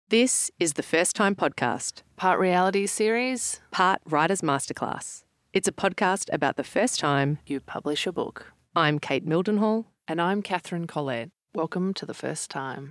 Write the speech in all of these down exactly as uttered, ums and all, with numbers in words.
This is the First Time Podcast. Part reality series. Part Writer's Masterclass. It's a podcast about the first time you publish a book. I'm Kate Mildenhall. And I'm Catherine Collette. Welcome to The First Time.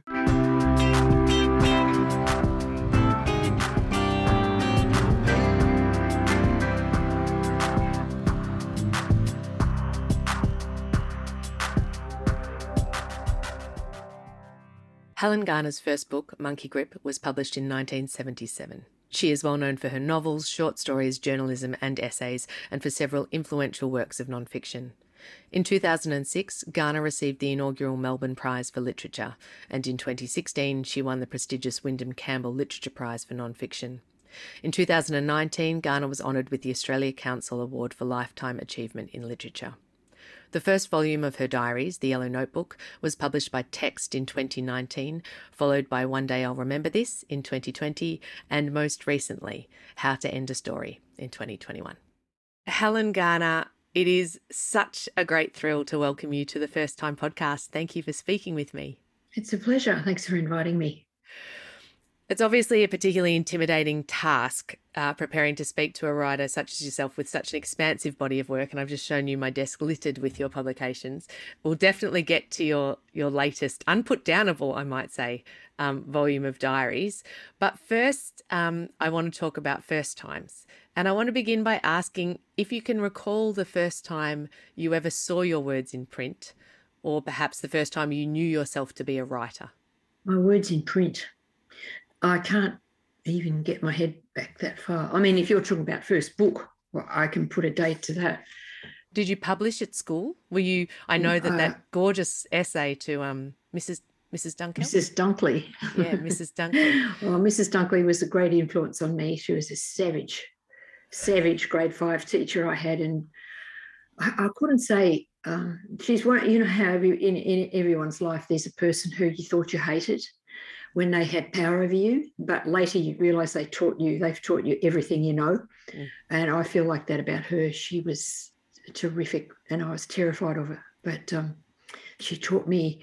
Helen Garner's first book, Monkey Grip, was published in nineteen seventy-seven. She is well known for her novels, short stories, journalism and essays, and for several influential works of non-fiction. In two thousand six, Garner received the inaugural Melbourne Prize for Literature, and in twenty sixteen she won the prestigious Wyndham Campbell Literature Prize for non-fiction. In two thousand nineteen, Garner was honoured with the Australia Council Award for Lifetime Achievement in Literature. The first volume of her diaries, The Yellow Notebook, was published by Text in twenty nineteen, followed by One Day I'll Remember This in twenty twenty, and most recently, How to End a Story in twenty twenty-one. Helen Garner, it is such a great thrill to welcome you to the First Time Podcast. Thank you for speaking with me. It's a pleasure. Thanks for inviting me. It's obviously a particularly intimidating task, uh, preparing to speak to a writer such as yourself with such an expansive body of work, and I've just shown you my desk littered with your publications. We'll definitely get to your, your latest, unput-downable, I might say, um, volume of diaries. But first, um, I want to talk about first times. And I want to begin by asking if you can recall the first time you ever saw your words in print, or perhaps the first time you knew yourself to be a writer. My words in print. I can't even get my head back that far. I mean, if you're talking about first book, well, I can put a date to that. Did you publish at school? Were you? I know that uh, that gorgeous essay to um Missus Missus Dunkley. Missus Dunkley. Yeah, Missus Dunkley. Well, Missus Dunkley was a great influence on me. She was a savage, savage grade five teacher I had, and I, I couldn't say um, she's one. You know how every, in in everyone's life there's a person who you thought you hated when they had power over you, but later you realise they taught you, they've taught you everything you know. Mm. And I feel like that about her. She was terrific and I was terrified of her. But um, she taught me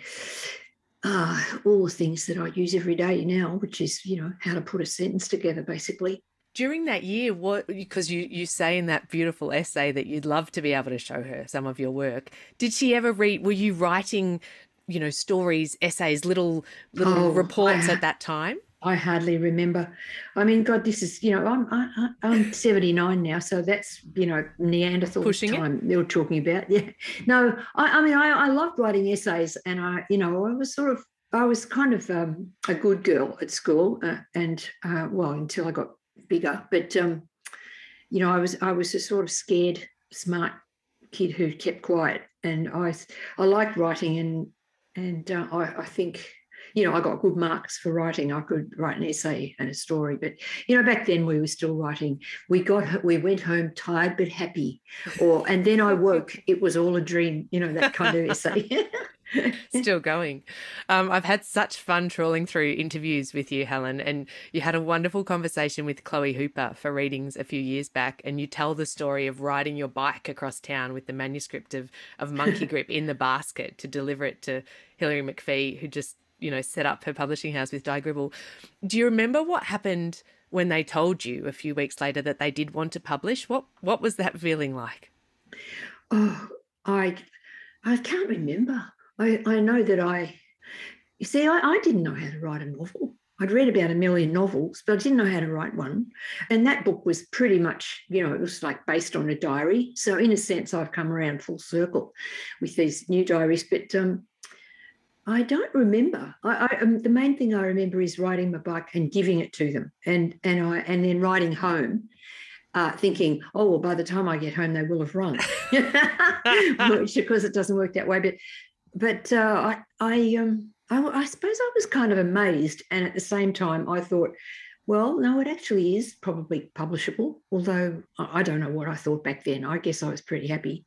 uh, all the things that I use every day now, which is, you know, how to put a sentence together, basically. During that year, what, because you, you say in that beautiful essay that you'd love to be able to show her some of your work, did she ever read, were you writing you know, stories, essays, little little oh, reports I, at that time? I hardly remember. I mean, God, this is, you know, I'm I, I'm seventy-nine now, so that's, you know, Neanderthal Pushing time it? They were talking about. Yeah. No, I, I mean, I, I loved writing essays and I, you know, I was sort of, I was kind of um, a good girl at school uh, and, uh, well, until I got bigger. But, um, you know, I was, I was a sort of scared, smart kid who kept quiet. And I, I liked writing and, And uh, I, I think, you know, I got good marks for writing. I could write an essay and a story. But, you know, back then we were still writing. We got, we went home tired but happy. Or, and then I woke, it was all a dream, you know, that kind of essay. Still going. Um, I've had such fun trawling through interviews with you, Helen, and you had a wonderful conversation with Chloe Hooper for readings a few years back, and you tell the story of riding your bike across town with the manuscript of, of Monkey Grip in the basket to deliver it to Hilary McPhee, who just, you know, set up her publishing house with Di Gribble. Do you remember what happened when they told you a few weeks later that they did want to publish? What what was that feeling like? Oh, I I can't remember. I, I know that I, you see, I, I didn't know how to write a novel. I'd read about a million novels, but I didn't know how to write one. And that book was pretty much, you know, it was like based on a diary. So in a sense, I've come around full circle with these new diaries. But um, I don't remember. I, I um, the main thing I remember is riding my bike and giving it to them, and and I and then riding home. Uh, thinking, oh, well, by the time I get home, they will have run, which of course it doesn't work that way. But But uh, I, I, um, I, I suppose I was kind of amazed, and at the same time, I thought, well, no, it actually is probably publishable. Although I don't know what I thought back then. I guess I was pretty happy.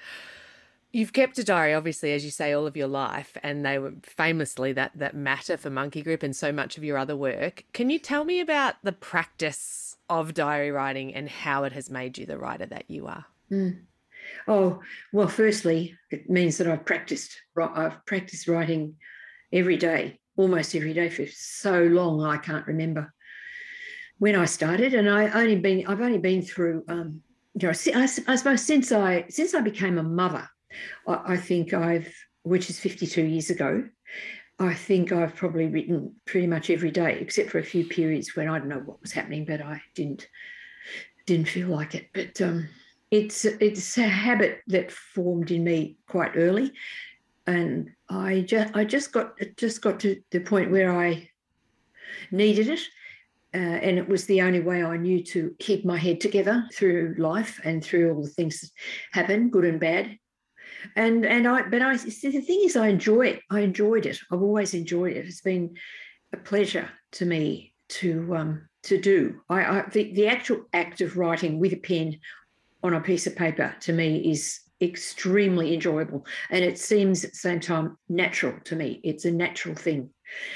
You've kept a diary, obviously, as you say, all of your life, and they were famously that that matter for Monkey Grip and so much of your other work. Can you tell me about the practice of diary writing and how it has made you the writer that you are? Mm. Oh, well, firstly, it means that I've practiced. I've practiced writing every day, almost every day for so long I can't remember when I started. And I only been I've only been through um, you know I, I suppose since I since I became a mother, I, I think I've which is fifty-two years ago. I think I've probably written pretty much every day, except for a few periods when I don't know what was happening, but I didn't didn't feel like it. But um, it's it's a habit that formed in me quite early, and I just I just got it just got to the point where I needed it, uh, and it was the only way I knew to keep my head together through life and through all the things that happen, good and bad. And and I, but I, see, the thing is, I enjoy it. I enjoyed it. I've always enjoyed it. It's been a pleasure to me to um, to do. I, I the, the actual act of writing with a pen on a piece of paper to me is extremely enjoyable, and it seems at the same time natural to me. It's a natural thing,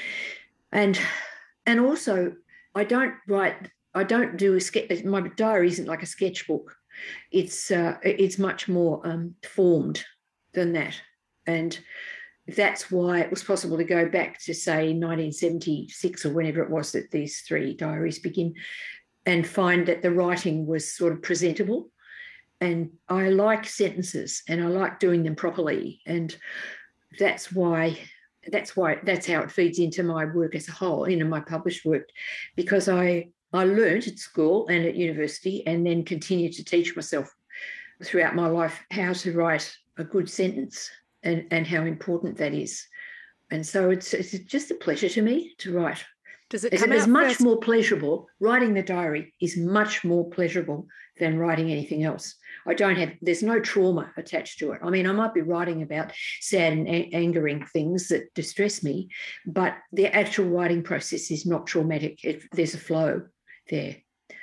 and and also I don't write. I don't do a sketch. My diary isn't like a sketchbook. It's uh, it's much more um, formed than that, and that's why it was possible to go back to say nineteen seventy-six or whenever it was that these three diaries begin, and find that the writing was sort of presentable. And I like sentences, and I like doing them properly, and that's why that's why that's how it feeds into my work as a whole, you know, my published work, because I. I learned at school and at university, and then continued to teach myself throughout my life how to write a good sentence, and, and how important that is. And so it's it's just a pleasure to me to write. Does it it's, come it's out much first? more pleasurable. Writing the diary is much more pleasurable than writing anything else. I don't have, there's no trauma attached to it. I mean, I might be writing about sad and a- angering things that distress me, but the actual writing process is not traumatic. It, there's a flow there.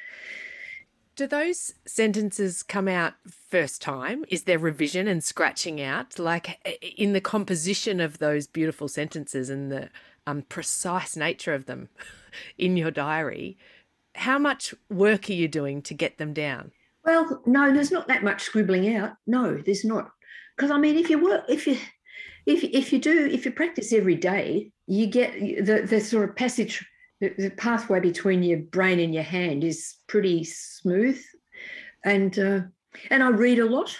Do those sentences come out first time? Is there revision and scratching out? Like in the composition of those beautiful sentences and the um, precise nature of them in your diary, how much work are you doing to get them down? Well, no, there's not that much scribbling out. No, there's not. Because I mean, if you work, if you, if if you do, if you practice every day, you get the the sort of passage. The, the pathway between your brain and your hand is pretty smooth, and uh, and I read a lot,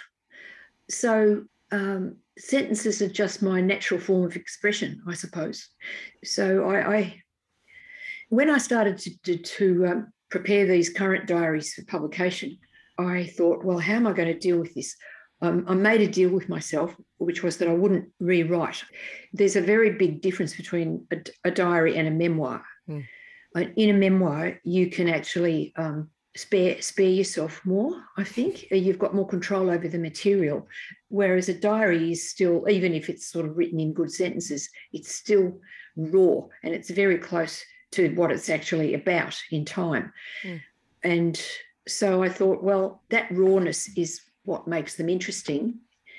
so um, sentences are just my natural form of expression, I suppose. So I, I when I started to to, to um, prepare these current diaries for publication, I thought, well, how am I going to deal with this? Um, I made a deal with myself, which was that I wouldn't rewrite. There's a very big difference between a, a diary and a memoir. Mm. In a memoir, you can actually um, spare spare yourself more, I think. You've got more control over the material, whereas a diary is still, even if it's sort of written in good sentences, it's still raw, and it's very close to what it's actually about in time. Mm. And so I thought, well, that rawness is what makes them interesting.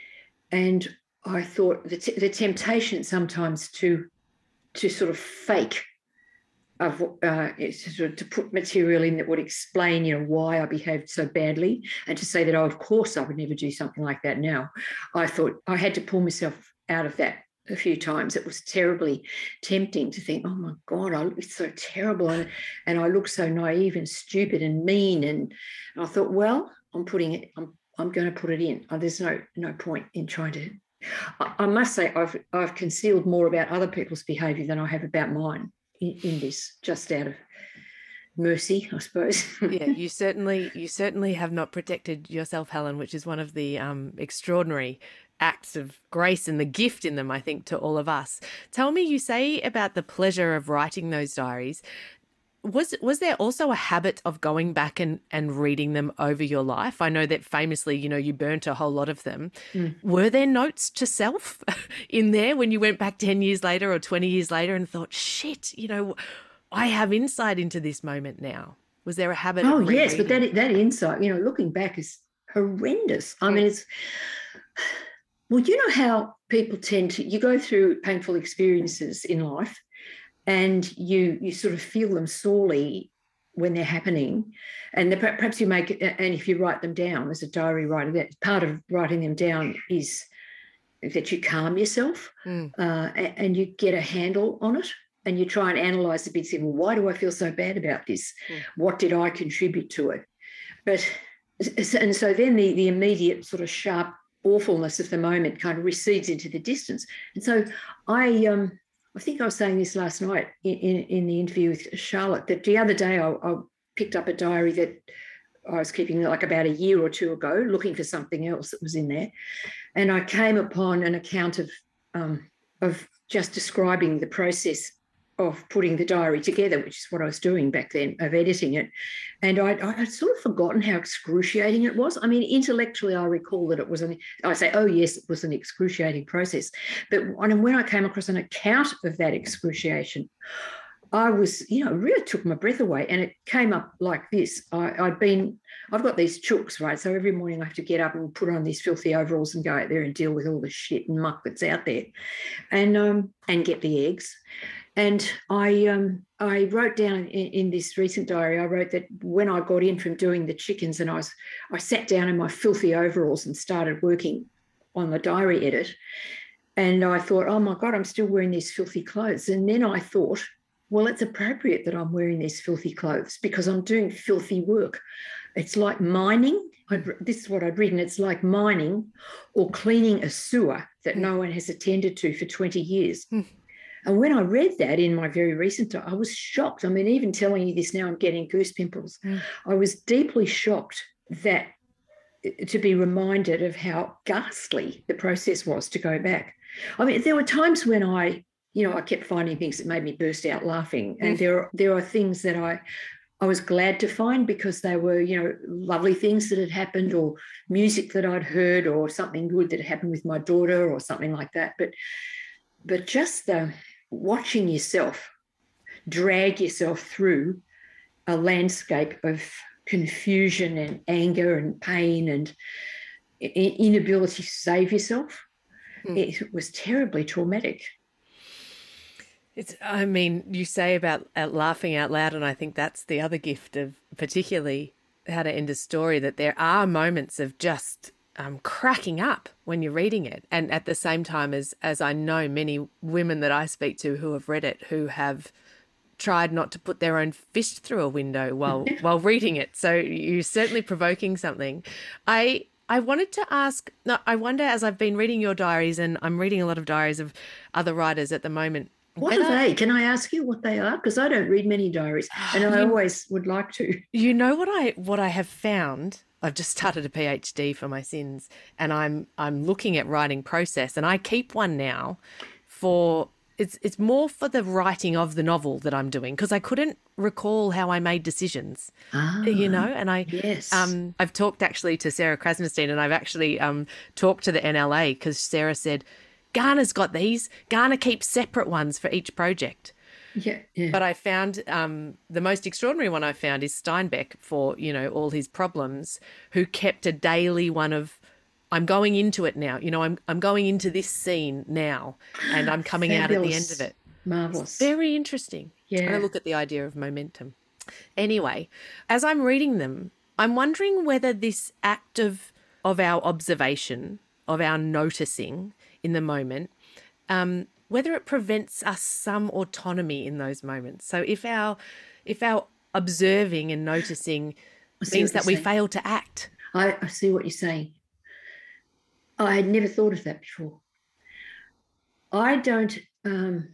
And I thought the, t- the temptation sometimes to to sort of fake, of uh, to, to put material in that would explain, you know, why I behaved so badly, and to say that, oh, of course I would never do something like that now. I thought I had to pull myself out of that a few times. It was terribly tempting to think, oh my God, I look so terrible, and, and I look so naive and stupid and mean. And I thought, well, I'm putting it, I'm I'm going to put it in. Oh, there's no no point in trying to. I, I must say, I've I've concealed more about other people's behaviour than I have about mine in, in this, just out of mercy, I suppose. Yeah, you certainly you certainly have not protected yourself, Helen, which is one of the um, extraordinary acts of grace and the gift in them, I think, to all of us. Tell me, you say about the pleasure of writing those diaries. Was was there also a habit of going back and, and reading them over your life? I know that famously, you know, you burnt a whole lot of them. Mm. Were there notes to self in there when you went back ten years later or twenty years later and thought, shit, you know, I have insight into this moment now? Was there a habit oh, of rereading? Yes, but that that insight, you know, looking back is horrendous. I mean, it's, well, you know how people tend to, you go through painful experiences in life, and you you sort of feel them sorely when they're happening, and perhaps you make, and if you write them down as a diary writer, that part of writing them down is that you calm yourself, mm. uh, and you get a handle on it. and you try and analyse the bits. Well, why do I feel so bad about this? Mm. What did I contribute to it? But and so then the the immediate sort of sharp awfulness of the moment kind of recedes into the distance. And so I um I think I was saying this last night in, in, in the interview with Charlotte, that the other day I, I picked up a diary that I was keeping like about a year or two ago, looking for something else that was in there. And I came upon an account of um, of just describing the process of putting the diary together, which is what I was doing back then, of editing it. And I'd, I'd sort of forgotten how excruciating it was. I mean, intellectually, I recall that it was an, I say, oh, yes, it was an excruciating process. But when I came across an account of that excruciation, I was, you know, really took my breath away. And it came up like this. I, I'd been, I've got these chooks, right? So every morning I have to get up and put on these filthy overalls and go out there and deal with all the shit and muck that's out there, and um, and get the eggs. And I um, I wrote down in, in this recent diary, I wrote that when I got in from doing the chickens, and I was I sat down in my filthy overalls and started working on the diary edit. And I thought, oh my God, I'm still wearing these filthy clothes. And then I thought, well, it's appropriate that I'm wearing these filthy clothes because I'm doing filthy work. It's like mining. I'd, this is what I'd written. It's like mining or cleaning a sewer that no one has attended to for twenty years. Mm. And when I read that in my very recent, I was shocked. I mean, even telling you this now, I'm getting goose pimples. Mm. I was deeply shocked that to be reminded of how ghastly the process was to go back. I mean, there were times when I, you know, I kept finding things that made me burst out laughing. And mm. there are, there are things that I, I was glad to find because they were, you know, lovely things that had happened, or music that I'd heard, or something good that happened with my daughter or something like that. But, but just the watching yourself drag yourself through a landscape of confusion and anger and pain and inability to save yourself, mm. it was terribly traumatic. It's, I mean, you say about uh, laughing out loud, and I think that's the other gift of particularly How to End a Story, that there are moments of just um, cracking up when you're reading it. And at the same time as, as I know many women that I speak to who have read it, who have tried not to put their own fist through a window while while reading it. So you're certainly provoking something. I I wanted to ask, I wonder, as I've been reading your diaries, and I'm reading a lot of diaries of other writers at the moment, what are they? Can I ask you what they are? Because I don't read many diaries, and I you, always would like to. You know what I what I have found? I've just started a PhD for my sins, and I'm I'm looking at writing process, and I keep one now for it's it's more for the writing of the novel that I'm doing, because I couldn't recall how I made decisions, ah, you know. And I yes, um I've talked actually to Sarah Krasnostein, and I've actually um talked to the N L A because Sarah said, Garner's got these. Garner keeps separate ones for each project. Yeah, yeah. But I found um, the most extraordinary one I found is Steinbeck, for, you know, all his problems, who kept a daily one of, I'm going into it now. You know, I'm I'm going into this scene now, and I'm coming out at the end of it. Marvellous. It's very interesting. Yeah. And I look at the idea of momentum. Anyway, as I'm reading them, I'm wondering whether this act of of our observation, of our noticing in the moment, um, whether it prevents us some autonomy in those moments. So if our if our observing and noticing means that we saying. fail to act. I, I see what you're saying. I had never thought of that before. I don't, um,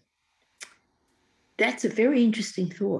that's a very interesting thought.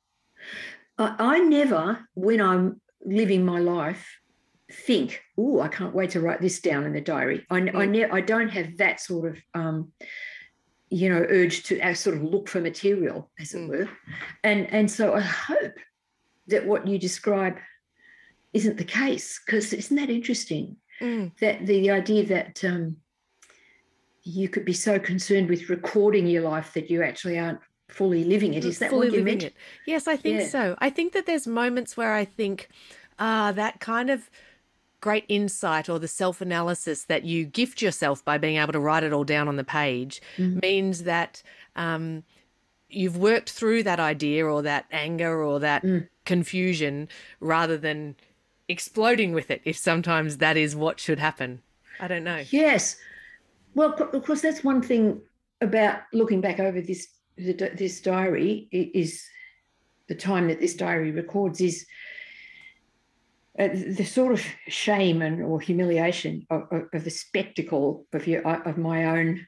I, I never, when I'm living my life, think, oh, I can't wait to write this down in the diary. I, mm. I, ne- I don't have that sort of, um, you know, urge to uh, sort of look for material, as it mm. were. And, and so I hope that what you describe isn't the case, because isn't that interesting? Mm. That the idea that um, you could be so concerned with recording your life that you actually aren't fully living it. Is that fully what you meant? It. Yes, I think yeah. so. I think that there's moments where I think, ah, that kind of great insight or the self-analysis that you gift yourself by being able to write it all down on the page mm. means that um, you've worked through that idea or that anger or that mm. confusion, rather than exploding with it, if sometimes that is what should happen. I don't know. Yes. Well, of course, that's one thing about looking back over this the, this diary is the time that this diary records is uh, the sort of shame and or humiliation of, of, of the spectacle of your of my own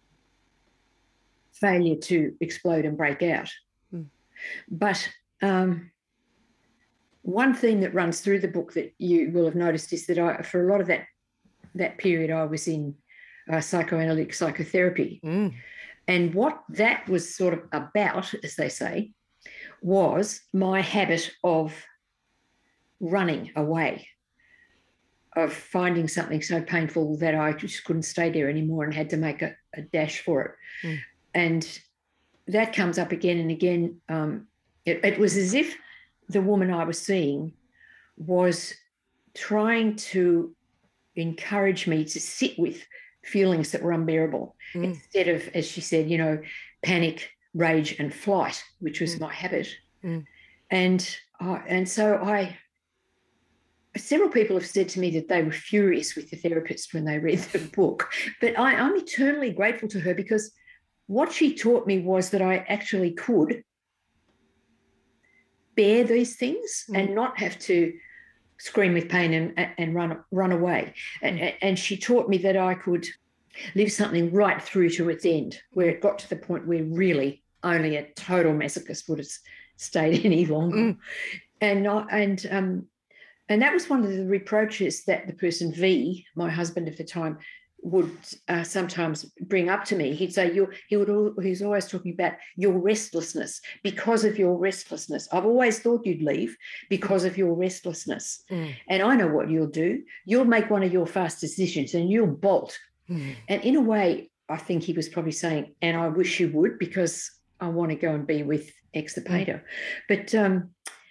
failure to explode and break out. Mm. But um, one theme that runs through the book that you will have noticed is that I, for a lot of that that period, I was in uh, psychoanalytic psychotherapy. Mm. And what that was sort of about, as they say, was my habit of running away, of finding something so painful that I just couldn't stay there anymore and had to make a, a dash for it. Mm. And that comes up again and again. Um, it, it was as if the woman I was seeing was trying to encourage me to sit with feelings that were unbearable mm. instead of, as she said, you know, panic, rage and flight, which was mm. my habit. Mm. And uh, and so I, several people have said to me that they were furious with the therapist when they read the book, but I, I'm eternally grateful to her because what she taught me was that I actually could bear these things mm. and not have to scream with pain and, and run run away. And, mm. and she taught me that I could live something right through to its end, where it got to the point where really only a total masochist would have stayed any longer. Mm. And I, and um, and that was one of the reproaches that the person V, my husband at the time, would uh, sometimes bring up to me. He'd say, "You." He would. He's always talking about your restlessness. Because of your restlessness, I've always thought you'd leave because of your restlessness. Mm. And I know what you'll do. You'll make one of your fast decisions and you'll bolt. Mm. And in a way, I think he was probably saying, "And I wish you would, because I want to go and be with X the painter." Mm. But um,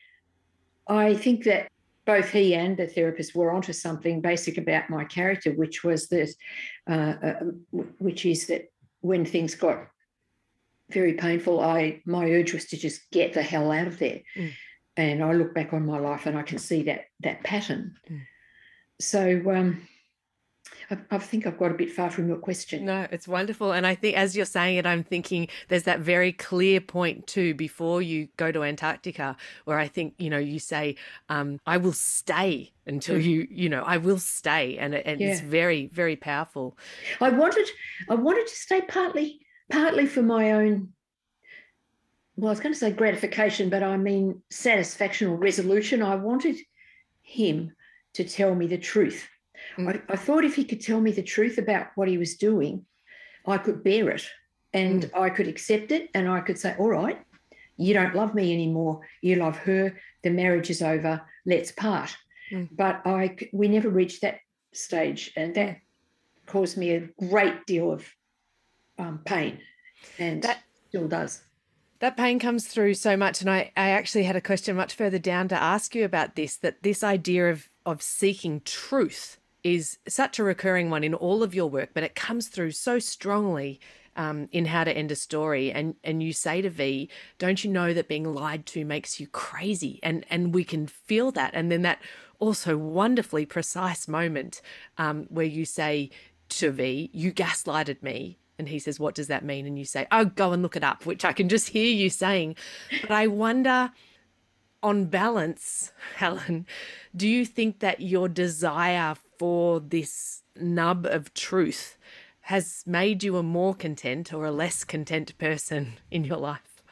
I think that both he and the therapist were onto something basic about my character, which was that, uh, uh, which is that when things got very painful, I my urge was to just get the hell out of there. Mm. And I look back on my life and I can see that that pattern. Mm. So um, I, I think I've got a bit far from your question. No, it's wonderful. And I think as you're saying it, I'm thinking there's that very clear point too before you go to Antarctica where I think, you know, you say, um, I will stay until mm. you, you know, I will stay. And, and yeah. it's very, very powerful. I wanted, I wanted to stay partly, partly for my own, well, I was going to say gratification, but I mean satisfaction or resolution. I wanted him to tell me the truth. I, I thought if he could tell me the truth about what he was doing, I could bear it and mm. I could accept it and I could say, all right, you don't love me anymore. You love her. The marriage is over. Let's part. Mm. But I, we never reached that stage, and that caused me a great deal of um, pain, and that still does. That pain comes through so much. And I, I actually had a question much further down to ask you about this, that this idea of, of seeking truth is such a recurring one in all of your work, but it comes through so strongly um, in How to End a Story. And and you say to V, don't you know that being lied to makes you crazy? And and we can feel that. And then that also wonderfully precise moment um, where you say to V, you gaslighted me. And he says, what does that mean? And you say, oh, go and look it up, which I can just hear you saying. But I wonder, on balance, Helen, do you think that your desire for this nub of truth has made you a more content or a less content person in your life?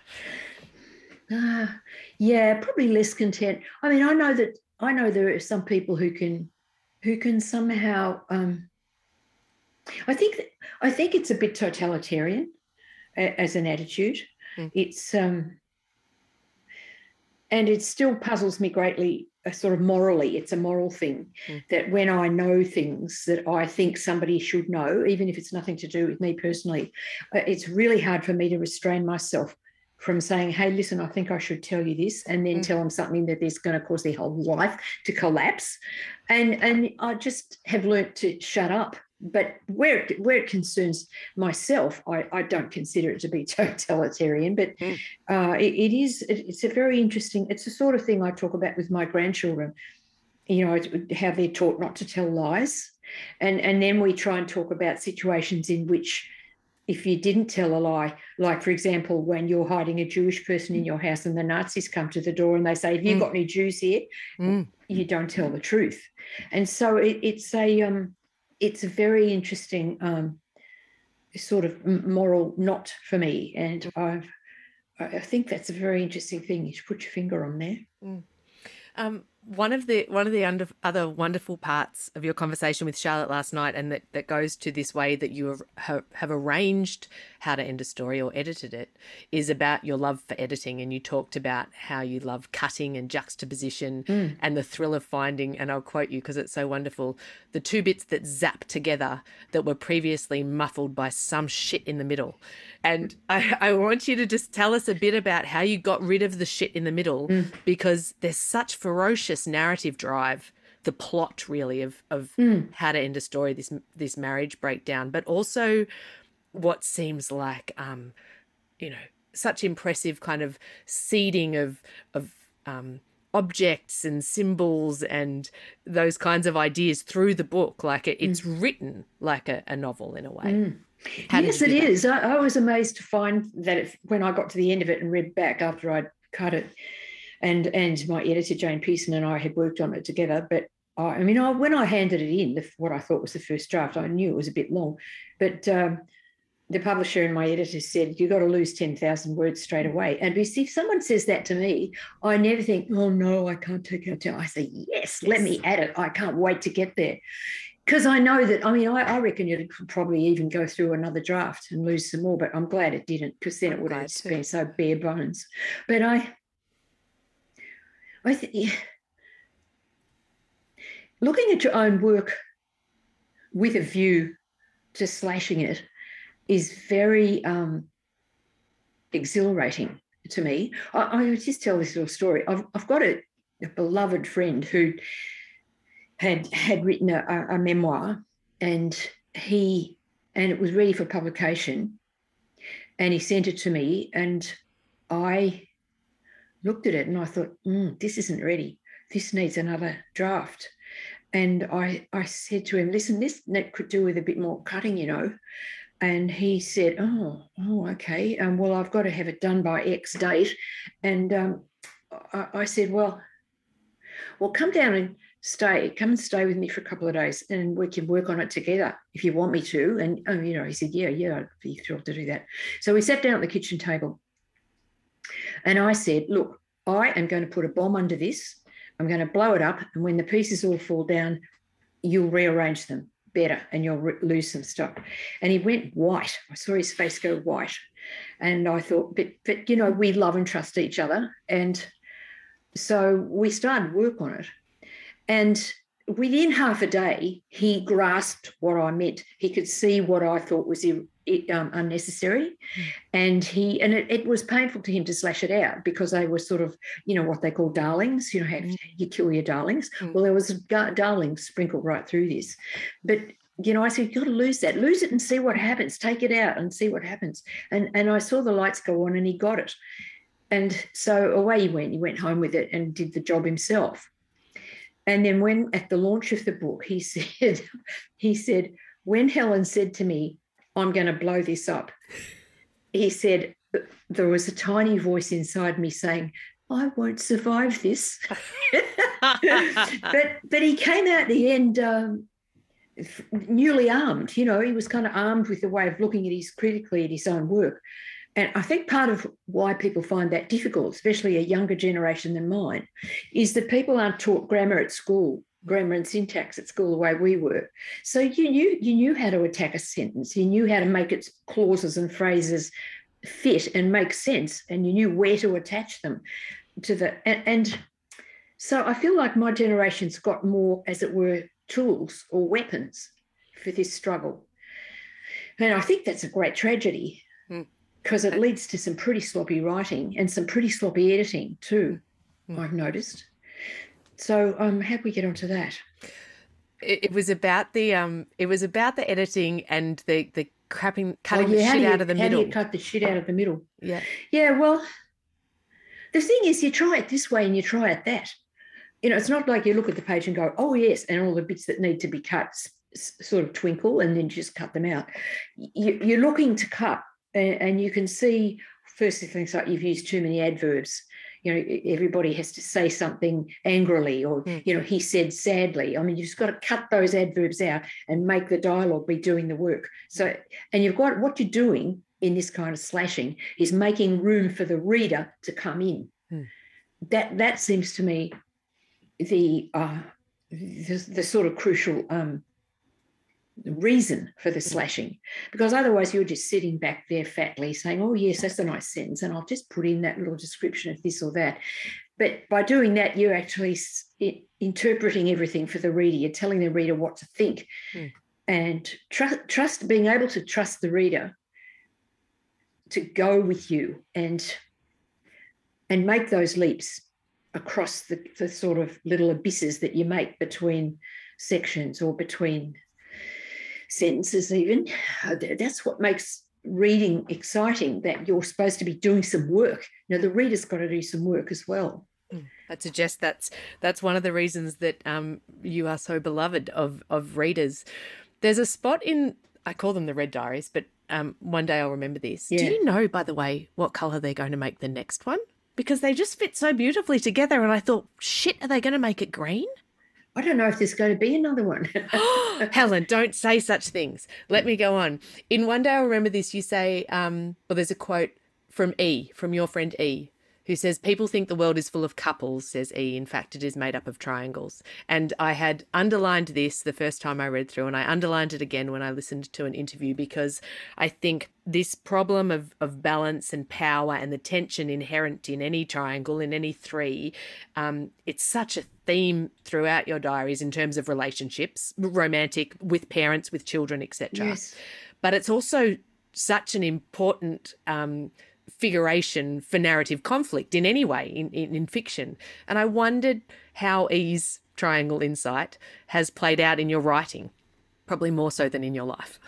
Uh, yeah, probably less content. I mean, I know that I know there are some people who can who can somehow um, I think that, I think it's a bit totalitarian as an attitude. Mm. It's um, and it still puzzles me greatly, uh, sort of morally. It's a moral thing mm. that when I know things that I think somebody should know, even if it's nothing to do with me personally, uh, it's really hard for me to restrain myself from saying, hey, listen, I think I should tell you this, and then mm. tell them something that is going to cause their whole life to collapse. And, and I just have learnt to shut up. But where it, where it concerns myself, I, I don't consider it to be totalitarian, but mm. uh, it, it is, it, it's a very interesting, it's the sort of thing I talk about with my grandchildren, you know, how they're taught not to tell lies. And, and then we try and talk about situations in which if you didn't tell a lie, like, for example, when you're hiding a Jewish person in your house and the Nazis come to the door and they say, have you Mm. got any Jews here? Mm. You don't tell the truth. And so it, it's a um, it's a very interesting um, sort of moral knot for me. And I've, I think that's a very interesting thing. You should put your finger on there. Mm. Um, one of the one of the under, other wonderful parts of your conversation with Charlotte last night, and that, that goes to this way that you have, have, have arranged How to End a Story or edited it, is about your love for editing. And you talked about how you love cutting and juxtaposition Mm. and the thrill of finding, and I'll quote you because it's so wonderful, the two bits that zap together that were previously muffled by some shit in the middle. And I, I want you to just tell us a bit about how you got rid of the shit in the middle, Mm. because there's such ferocious narrative drive, the plot really of, of Mm. How to End a Story, this this marriage breakdown, but also what seems like, um, you know, such impressive kind of seeding of, of um, objects and symbols and those kinds of ideas through the book. Like it, it's mm. written like a, a novel in a way. Mm. How yes, it is. I, I was amazed to find that it, when I got to the end of it and read back after I'd cut it, and and my editor, Jane Pearson, and I had worked on it together. But I, I mean, I, when I handed it in, the, what I thought was the first draft, I knew it was a bit long. But um, the publisher and my editor said, you've got to lose ten thousand words straight away. And if someone says that to me, I never think, oh, no, I can't take it. I say, yes, let me add it. I can't wait to get there. Because I know that, I mean, I, I reckon you could probably even go through another draft and lose some more, but I'm glad it didn't, because then I'm it would have too. been so bare bones. But I, I think, looking at your own work with a view to slashing it is very um, exhilarating to me. I, I just tell this little story. I've, I've got a, a beloved friend who had had written a, a memoir, and he and it was ready for publication, and he sent it to me, and I looked at it and I thought, mm, this isn't ready. This needs another draft. And I I said to him, listen, this net could do with a bit more cutting, you know. And he said, oh, oh, okay. Um, well, I've got to have it done by X date. And um, I, I said, well, well, come down and stay, come and stay with me for a couple of days, and we can work on it together if you want me to. And, oh, you know, he said, yeah, yeah, I'd be thrilled to do that. So we sat down at the kitchen table, and I said, look, I am going to put a bomb under this. I'm going to blow it up, and when the pieces all fall down, you'll rearrange them better and you'll re- lose some stuff. And he went white. I saw his face go white. And I thought, but, but you know, we love and trust each other. And so we started work on it. And within half a day, he grasped what I meant. He could see what I thought was um, unnecessary. Mm. And he and it, it was painful to him to slash it out, because they were sort of, you know, what they call darlings. You know, how mm. you kill your darlings. Mm. Well, there was darlings sprinkled right through this. But, you know, I said, you've got to lose that. Lose it and see what happens. Take it out and see what happens. And, and I saw the lights go on and he got it. And so away he went. He went home with it and did the job himself. And then when at the launch of the book, he said, he said, when Helen said to me, I'm going to blow this up, he said, there was a tiny voice inside me saying, I won't survive this. but but he came out at the end um, newly armed. You know, he was kind of armed with the way of looking at his critically at his own work. And I think part of why people find that difficult, especially a younger generation than mine, is that people aren't taught grammar at school, grammar and syntax at school the way we were. So you knew you knew how to attack a sentence, you knew how to make its clauses and phrases fit and make sense, and you knew where to attach them to the and, and so I feel like my generation's got more, as it were, tools or weapons for this struggle. And I think that's a great tragedy. Mm. Because it leads to some pretty sloppy writing and some pretty sloppy editing too, mm. I've noticed. So um, how do we get onto that? It, it was about the um, it was about the editing and the the crapping cutting oh, yeah, the shit you, out of the how middle. How do you cut the shit out of the middle? Yeah, yeah. Well, the thing is, you try it this way and you try it that. You know, it's not like you look at the page and go, oh yes, and all the bits that need to be cut s- sort of twinkle and then just cut them out. You, you're looking to cut, and, and you can see first things like you've used too many adverbs. You know, everybody has to say something angrily or, mm. you know, he said sadly. I mean, you've just got to cut those adverbs out and make the dialogue be doing the work. So, and you've got, what you're doing in this kind of slashing is making room for the reader to come in. Mm. That that seems to me the uh, the, the sort of crucial um, reason for the slashing, because otherwise you're just sitting back there fatly saying, oh yes, that's a nice sentence, and I'll just put in that little description of this or that. But by doing that, you're actually it, interpreting everything for the reader. You're telling the reader what to think. Mm. And trust, trust, being able to trust the reader to go with you and and make those leaps across the, the sort of little abysses that you make between sections or between sentences even. That's what makes reading exciting, that you're supposed to be doing some work. You know, the reader's got to do some work as well. I'd suggest that's that's one of the reasons that um, you are so beloved of of readers. There's a spot in, I call them the Red Diaries, but um, one day I'll remember this. Yeah. Do you know, by the way, what colour they're going to make the next one? Because they just fit so beautifully together, and I thought, shit, are they going to make it green? I don't know if there's going to be another one. Helen, don't say such things. Let me go on. In One Day I'll Remember This, you say, um, well, there's a quote from E, from your friend E, who says, people think the world is full of couples, says E. In fact, it is made up of triangles. And I had underlined this the first time I read through, and I underlined it again when I listened to an interview, because I think this problem of, of balance and power and the tension inherent in any triangle, in any three, um, it's such a theme throughout your diaries in terms of relationships, romantic, with parents, with children, et cetera. Yes. But it's also such an important um figuration for narrative conflict in any way in, in, in fiction. And I wondered how E's triangle insight has played out in your writing, probably more so than in your life.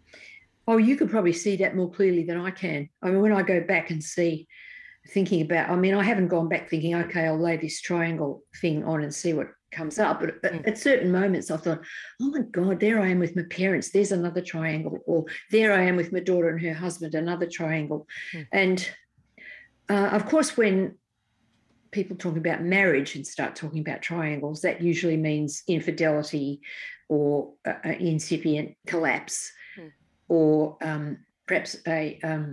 Oh, you could probably see that more clearly than I can. I mean, when I go back and see, thinking about, I mean, I haven't gone back thinking, okay, I'll lay this triangle thing on and see what comes up. But mm. at certain moments I thought, oh my God, there I am with my parents, there's another triangle. Or there I am with my daughter and her husband, another triangle. Mm. And uh, of course, when people talk about marriage and start talking about triangles, that usually means infidelity or uh, incipient collapse, mm. or um, perhaps a um,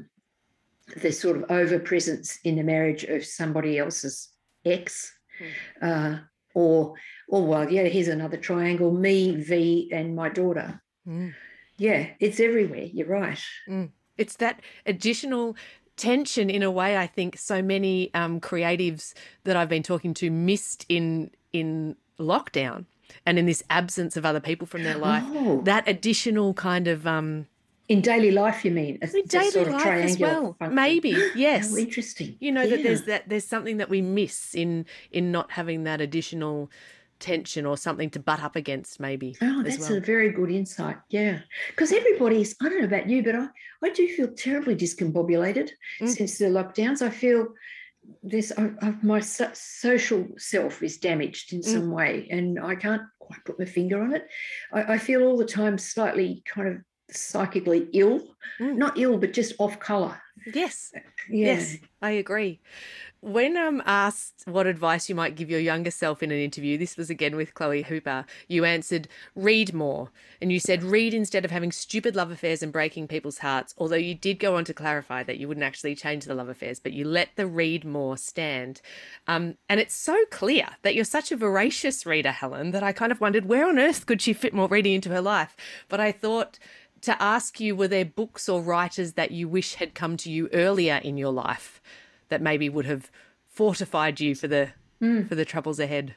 the sort of over-presence in the marriage of somebody else's ex, mm. uh, or, or well, yeah, here's another triangle, me, V, and my daughter. Mm. Yeah, it's everywhere. You're right. Mm. It's that additional tension in a way I think so many um, creatives that I've been talking to missed in in lockdown and in this absence of other people from their life. Oh. That additional kind of... Um, in daily life, you mean? In daily sort of life as well. Function. Maybe, yes. How interesting. You know, yeah. that there's that there's something that we miss in in not having that additional tension or something to butt up against, maybe. Oh, that's well. a very good insight. Yeah. Because everybody's, I don't know about you, but I, I do feel terribly discombobulated mm. since the lockdowns. I feel this, I, I, my so, social self is damaged in mm. some way, and I can't quite put my finger on it. I, I feel all the time slightly kind of psychically ill, mm. not ill, but just off colour. Yes. Yeah. Yes, I agree. When um asked what advice you might give your younger self in an interview, this was again with Chloe Hooper, you answered, read more. And you said, read instead of having stupid love affairs and breaking people's hearts, although you did go on to clarify that you wouldn't actually change the love affairs, but you let the read more stand. Um, and it's so clear that you're such a voracious reader, Helen, that I kind of wondered where on earth could she fit more reading into her life? But I thought to ask you, were there books or writers that you wish had come to you earlier in your life that maybe would have fortified you for the mm. for the troubles ahead?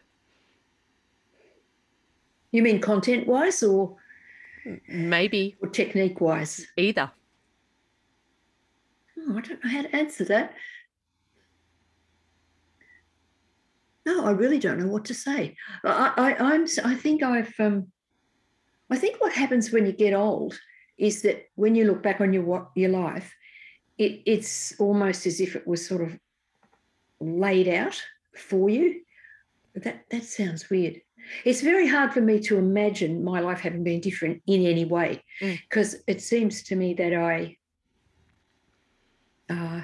You mean content-wise or maybe or technique-wise? Either. Oh, I don't know how to answer that. No, I really don't know what to say. I, I, I'm. I think I've. Um, I think what happens when you get old is that when you look back on your your life, it, it's almost as if it was sort of laid out for you. That that sounds weird. it's very hard for me to imagine my life having been different in any way, because mm. it seems to me that I, uh,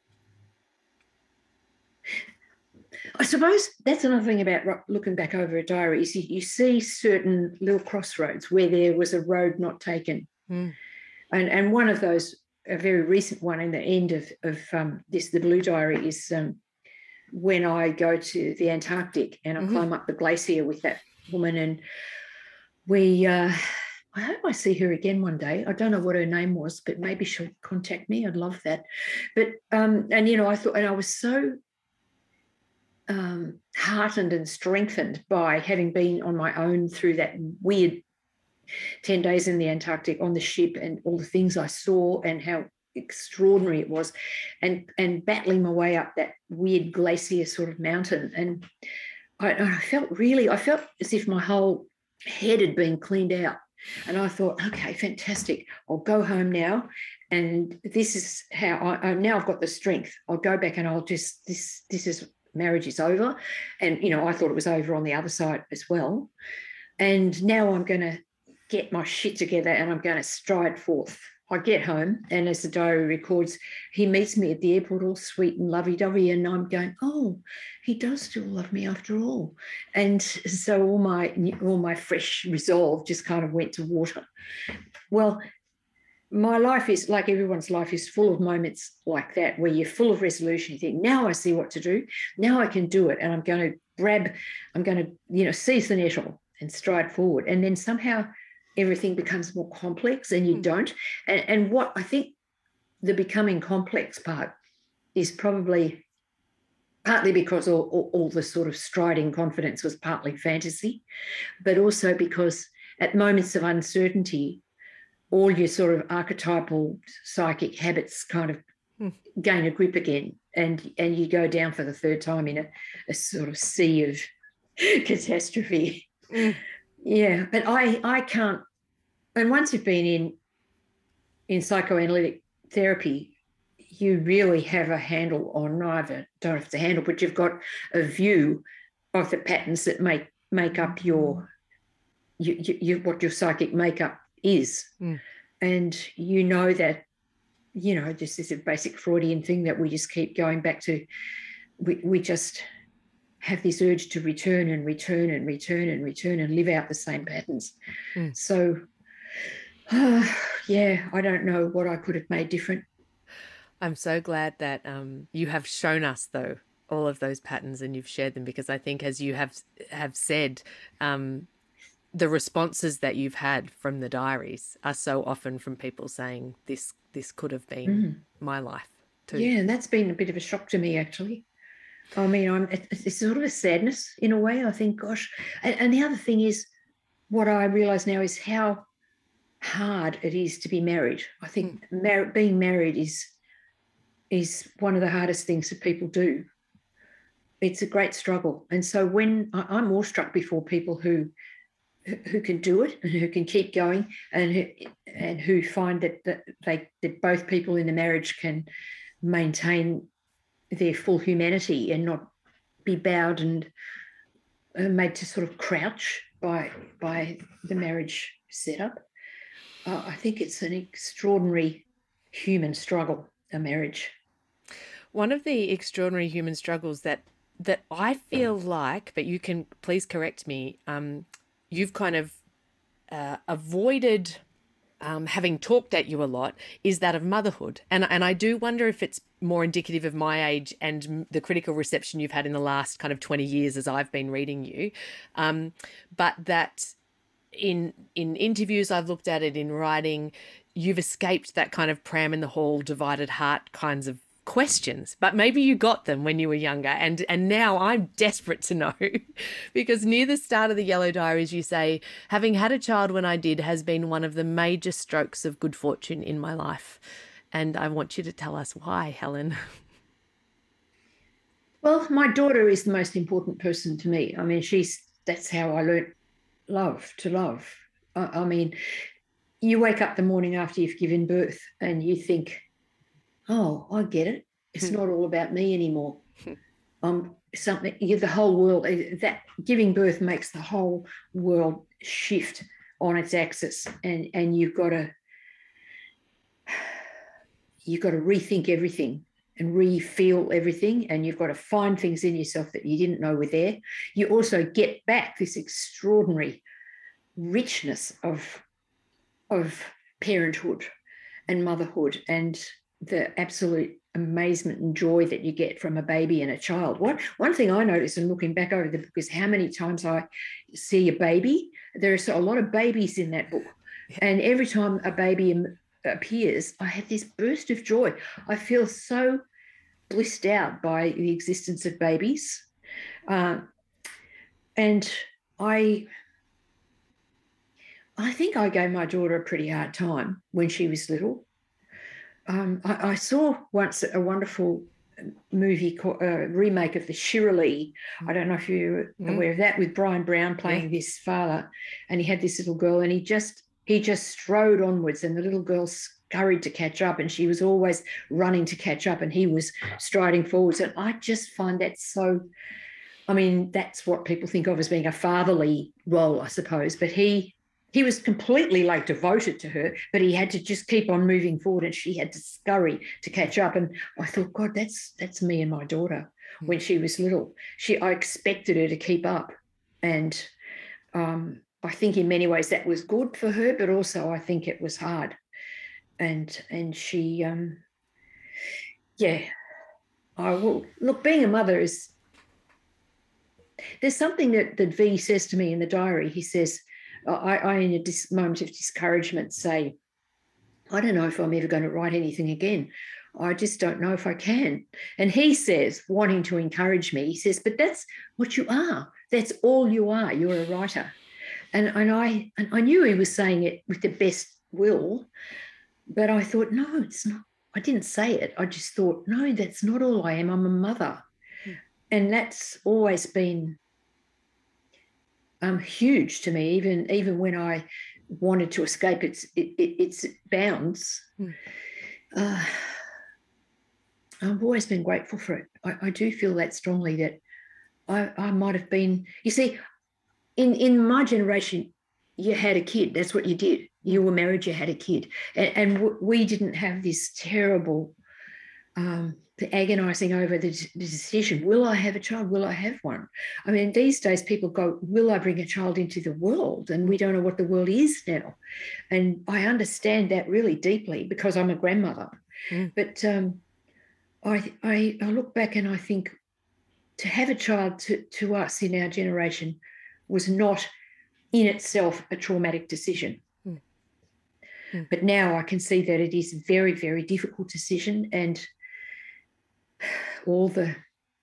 I suppose that's another thing about looking back over a diary is you, you see certain little crossroads where there was a road not taken. Mm. And, and one of those, a very recent one in the end of, of um, this, the Blue Diary, is um, when I go to the Antarctic and I mm-hmm. climb up the glacier with that woman, and we, uh, I hope I see her again one day. I don't know what her name was, but maybe she'll contact me. I'd love that. But, um, and, you know, I thought, and I was so um, heartened and strengthened by having been on my own through that weird ten days in the Antarctic on the ship, and all the things I saw and how extraordinary it was, and and battling my way up that weird glacier sort of mountain. And I, I felt really, I felt as if my whole head had been cleaned out. And I thought, okay, fantastic. I'll go home now. And this is how I, I now I've got the strength. I'll go back and I'll just, this, this is, marriage is over. And, you know, I thought it was over on the other side as well. And now I'm going to get my shit together and I'm going to stride forth. I get home, and as the diary records, he meets me at the airport all sweet and lovey-dovey, and I'm going, oh, he does still love me after all. And so all my all my fresh resolve just kind of went to water. Well, my life is, like everyone's life, is full of moments like that where you're full of resolution. You think, now I see what to do. Now I can do it, and I'm going to grab, I'm going to, you know, seize the nettle and stride forward. And then somehow everything becomes more complex and you mm. don't. And, and what I think the becoming complex part is probably partly because all, all, all the sort of striding confidence was partly fantasy, but also because at moments of uncertainty, all your sort of archetypal psychic habits kind of mm. gain a grip again, and, and you go down for the third time in a, a sort of sea of catastrophe. Mm. Yeah, but I, I can't, and once you've been in in psychoanalytic therapy, you really have a handle on, either don't have to handle, but you've got a view of the patterns that make make up your, you, you, you what your psychic makeup is. Mm. And you know that, you know, this is a basic Freudian thing that we just keep going back to. We, we just have this urge to return and return and return and return and live out the same patterns. Mm. So, uh, yeah, I don't know what I could have made different. I'm so glad that um, you have shown us, though, all of those patterns, and you've shared them, because I think, as you have have said, um, the responses that you've had from the diaries are so often from people saying this this could have been mm. my life too. Yeah, and that's been a bit of a shock to me, actually. I mean, I'm, it's sort of a sadness in a way. I think, gosh, and, and the other thing is, what I realise now is how hard it is to be married. I think mm. mar- being married is is one of the hardest things that people do. It's a great struggle, and so when I, I'm awestruck before people who who can do it and who can keep going, and who and who find that that they that both people in the marriage can maintain their full humanity and not be bowed and uh, made to sort of crouch by by the marriage setup. Uh, I think it's an extraordinary human struggle, a marriage. One of the extraordinary human struggles that that I feel like, but you can please correct me, um, you've kind of uh, avoided Um, having talked at you a lot, is that of motherhood. And and I do wonder if it's more indicative of my age and the critical reception you've had in the last kind of twenty years as I've been reading you. Um, but that in in interviews I've looked at it, in writing, you've escaped that kind of pram in the hall, divided heart kinds of questions, but maybe you got them when you were younger, and and now I'm desperate to know. Because near the start of the Yellow Diaries you say, having had a child when I did has been one of the major strokes of good fortune in my life. And I want you to tell us why, Helen. Well, my daughter is the most important person to me. I mean, she's that's how I learnt love, to love. I, I mean, you wake up the morning after you've given birth and you think, oh, I get it. It's not all about me anymore. um, something, you, the whole world, that giving birth makes the whole world shift on its axis, and, and you've got to, you've got to rethink everything and re-feel everything, and you've got to find things in yourself that you didn't know were there. You also get back this extraordinary richness of, of parenthood and motherhood, and the absolute amazement and joy that you get from a baby and a child. One, one thing I noticed in looking back over the book is how many times I see a baby. There's a lot of babies in that book. Yeah. And every time a baby appears, I have this burst of joy. I feel so blissed out by the existence of babies. Uh, and I, I think I gave my daughter a pretty hard time when she was little. Um, I, I saw once a wonderful movie, called, uh, remake of the Shirley. I don't know if you're mm. aware of that, with Brian Brown playing yeah. this father, and he had this little girl, and he just he just strode onwards, and the little girl scurried to catch up, and she was always running to catch up, and he was striding forwards. And I just find that so, I mean, that's what people think of as being a fatherly role, I suppose, but he He was completely like devoted to her, but he had to just keep on moving forward, and she had to scurry to catch up. And I thought, God, that's that's me and my daughter when she was little. She, I expected her to keep up, and um, I think in many ways that was good for her, but also I think it was hard. And and she, um, yeah, I will look. Being a mother is. There's something that that V says to me in the diary. He says, I, I, in a dis- moment of discouragement, say, I don't know if I'm ever going to write anything again. I just don't know if I can. And he says, wanting to encourage me, he says, but that's what you are. That's all you are. You're a writer. And, and, I, and I knew he was saying it with the best will, but I thought, no, it's not. I didn't say it. I just thought, no, that's not all I am. I'm a mother. Hmm. And that's always been Um, huge to me, even even when I wanted to escape its it, it, its bounds. Mm. Uh, I've always been grateful for it. I, I do feel that strongly, that I, I might have been. You see, in in my generation, you had a kid. That's what you did. You were married. You had a kid, and, and w- we didn't have this terrible. Um, the agonising over the, the decision, will I have a child? Will I have one? I mean, these days people go, will I bring a child into the world? And we don't know what the world is now. And I understand that really deeply because I'm a grandmother. Mm. But um, I, I, I look back and I think to have a child to, to us in our generation was not in itself a traumatic decision. Mm. Mm. But now I can see that it is a very, very difficult decision, and all the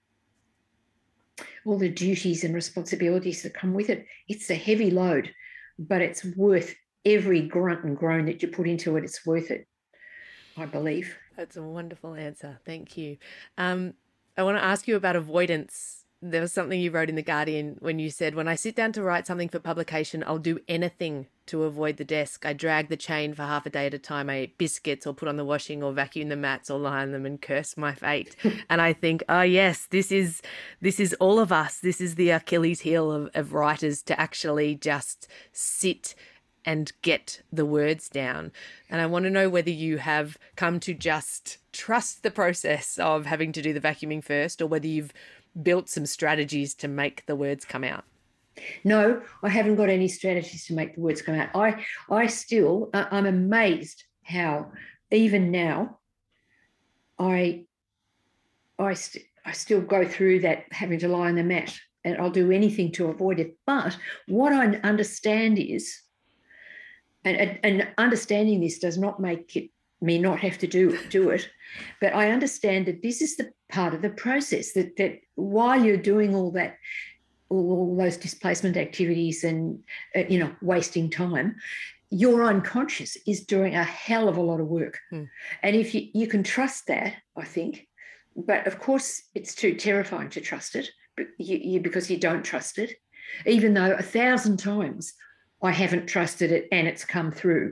all the duties and responsibilities that come with it. It's a heavy load, but it's worth every grunt and groan that you put into it. It's worth it, I believe. That's a wonderful answer. Thank you. Um, I want to ask you about avoidance. There was something you wrote in The Guardian when you said, when I sit down to write something for publication, I'll do anything to avoid the desk. I drag the chain for half a day at a time. I eat biscuits or put on the washing or vacuum the mats or lie on them and curse my fate. And I think, oh yes, this is this is all of us. This is the Achilles heel of, of writers, to actually just sit and get the words down. And I want to know whether you have come to just trust the process of having to do the vacuuming first, or whether you've built some strategies to make the words come out. No, I haven't got any strategies to make the words come out. I, I still, uh, I'm amazed how even now I, I, st- I still go through that having to lie on the mat, and I'll do anything to avoid it. But what I understand is, and, and, and understanding this does not make it me not have to do do it, but I understand that this is the part of the process, that that while you're doing all that, all, all those displacement activities and uh, you know wasting time, your unconscious is doing a hell of a lot of work. Mm. And if you you can trust that, I think, but of course it's too terrifying to trust it, but you, you because you don't trust it, even though a thousand times I haven't trusted it and it's come through.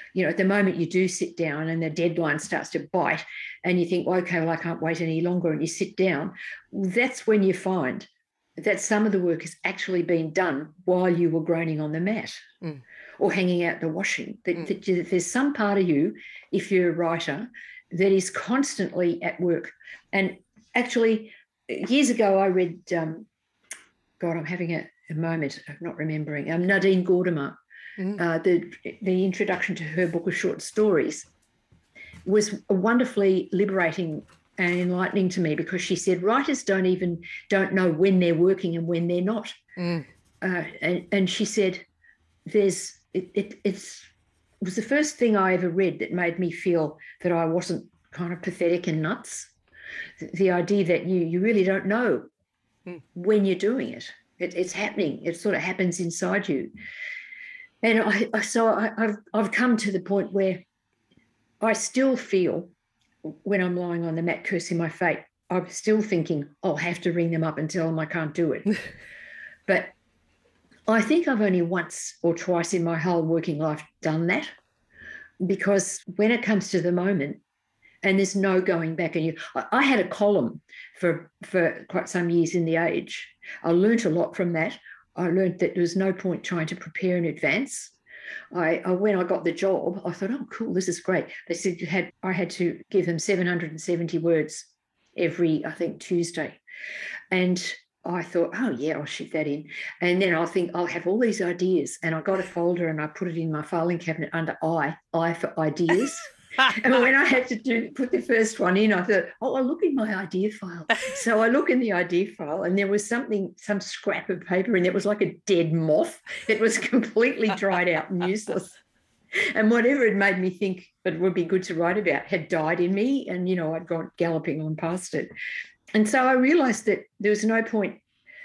You know, at the moment you do sit down and the deadline starts to bite and you think, well, okay, well, I can't wait any longer, and you sit down, that's when you find that some of the work has actually been done while you were groaning on the mat mm. or hanging out the washing. That, mm. that you, there's some part of you, if you're a writer, that is constantly at work. And actually, years ago, I read, um, God, I'm having a, a moment of not remembering, um, Nadine Gordimer. Mm. Uh, the, the introduction to her book of short stories was wonderfully liberating and enlightening to me, because she said writers don't even don't know when they're working and when they're not. Mm. Uh, and, and she said there's it, it, it's, it was the first thing I ever read that made me feel that I wasn't kind of pathetic and nuts. The, the idea that you you really don't know mm. when you're doing it. it. It's happening. It sort of happens inside you. And I, I so I, I've I've come to the point where I still feel, when I'm lying on the mat cursing my fate, I'm still thinking I'll have to ring them up and tell them I can't do it. But I think I've only once or twice in my whole working life done that, because when it comes to the moment and there's no going back, and you, I, I had a column for, for quite some years in The Age. I learnt a lot from that. I learnt that there was no point trying to prepare in advance. I, I when I got the job, I thought, oh, cool, this is great. They said you had I had to give them seven hundred seventy words every, I think, Tuesday. And I thought, oh, yeah, I'll shoot that in. And then I think I'll have all these ideas. And I got a folder and I put it in my filing cabinet under I, I for ideas. And when I had to do put the first one in, I thought, oh, I'll look in my idea file. So I look in the idea file, and there was something, some scrap of paper, and it was like a dead moth. It was completely dried out and useless. And whatever had made me think it would be good to write about had died in me, and, you know, I'd gone galloping on past it. And so I realised that there was no point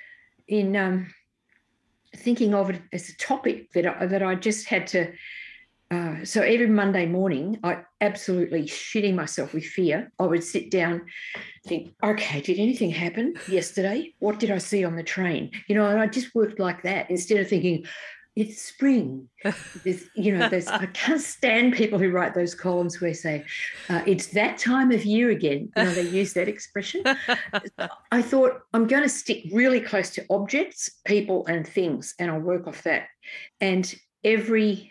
in um, thinking of it as a topic, that I, that I just had to. Uh, so every Monday morning, I absolutely shitting myself with fear, I would sit down, think, okay, did anything happen yesterday? What did I see on the train? You know, and I just worked like that, instead of thinking, it's spring. There's, you know, there's, I can't stand people who write those columns where they say, uh, it's that time of year again. You know, they use that expression. I thought, I'm going to stick really close to objects, people and things, and I'll work off that. And every...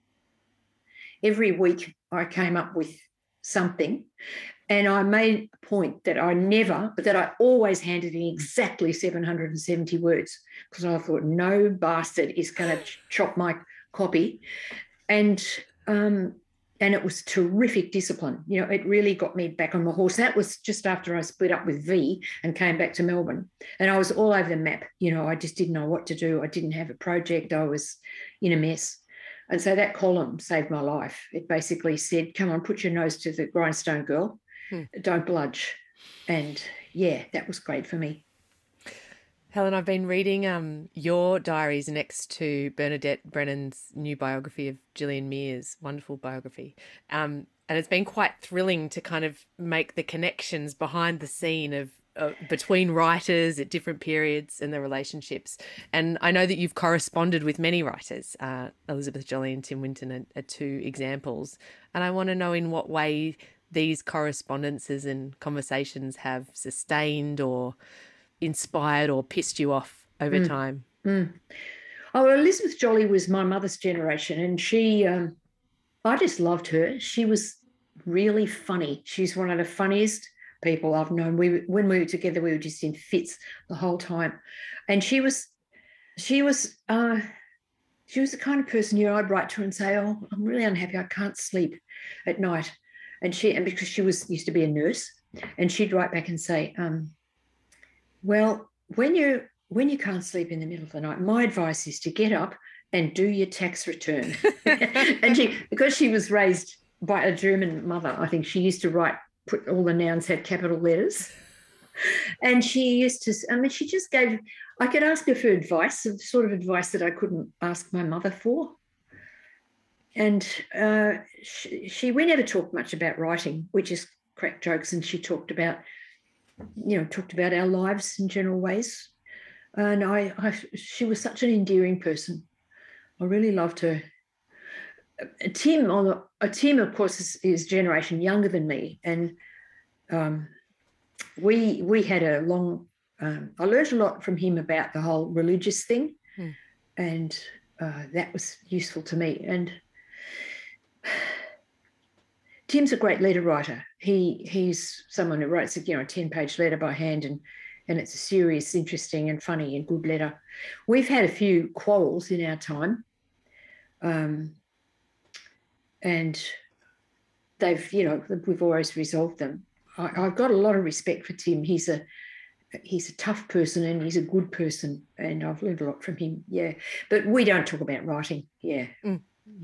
Every week I came up with something, and I made a point that I never, but that I always handed in exactly seven hundred seventy words, because I thought no bastard is going to chop my copy. And um, and it was terrific discipline. You know, it really got me back on the horse. That was just after I split up with V and came back to Melbourne, and I was all over the map. You know, I just didn't know what to do. I didn't have a project. I was in a mess. And so that column saved my life. It basically said, come on, put your nose to the grindstone, girl. Hmm. Don't bludge. And, yeah, that was great for me. Helen, I've been reading um, your diaries next to Bernadette Brennan's new biography of Gillian Mears, wonderful biography. Um, and it's been quite thrilling to kind of make the connections behind the scene of Uh, between writers at different periods and their relationships. And I know that you've corresponded with many writers. Uh, Elizabeth Joly and Tim Winton are, are two examples. And I want to know in what way these correspondences and conversations have sustained or inspired or pissed you off over mm. time. Mm. Oh, well, Elizabeth Joly was my mother's generation, and she, um, I just loved her. She was really funny. She's one of the funniest people I've known. We when we were together, we were just in fits the whole time, and she was, she was, uh, she was the kind of person, you know, I'd write to her and say, "Oh, I'm really unhappy. I can't sleep at night," and she, and because she was used to be a nurse, and she'd write back and say, um, "Well, when you when you can't sleep in the middle of the night, my advice is to get up and do your tax return." And she, because she was raised by a German mother, I think she used to write. Put all the nouns had capital letters, and she used to. I mean, she just gave. I could ask her for advice, the sort of advice that I couldn't ask my mother for. And uh, she, she, we never talked much about writing. We just cracked jokes, and she talked about, you know, talked about our lives in general ways. And I, I she was such an endearing person. I really loved her. Tim, on the, uh, Tim, of course, is, is generation younger than me, and um, we we had a long. Um, I learned a lot from him about the whole religious thing, mm. and uh, that was useful to me. And Tim's a great letter writer. He he's someone who writes, you know, a ten-page letter by hand, and and it's a serious, interesting, and funny and good letter. We've had a few quarrels in our time, um, and they've, you know, we've always resolved them. I, I've got a lot of respect for Tim. He's a he's a tough person and he's a good person, and I've learned a lot from him. Yeah, but we don't talk about writing. Yeah. Mm.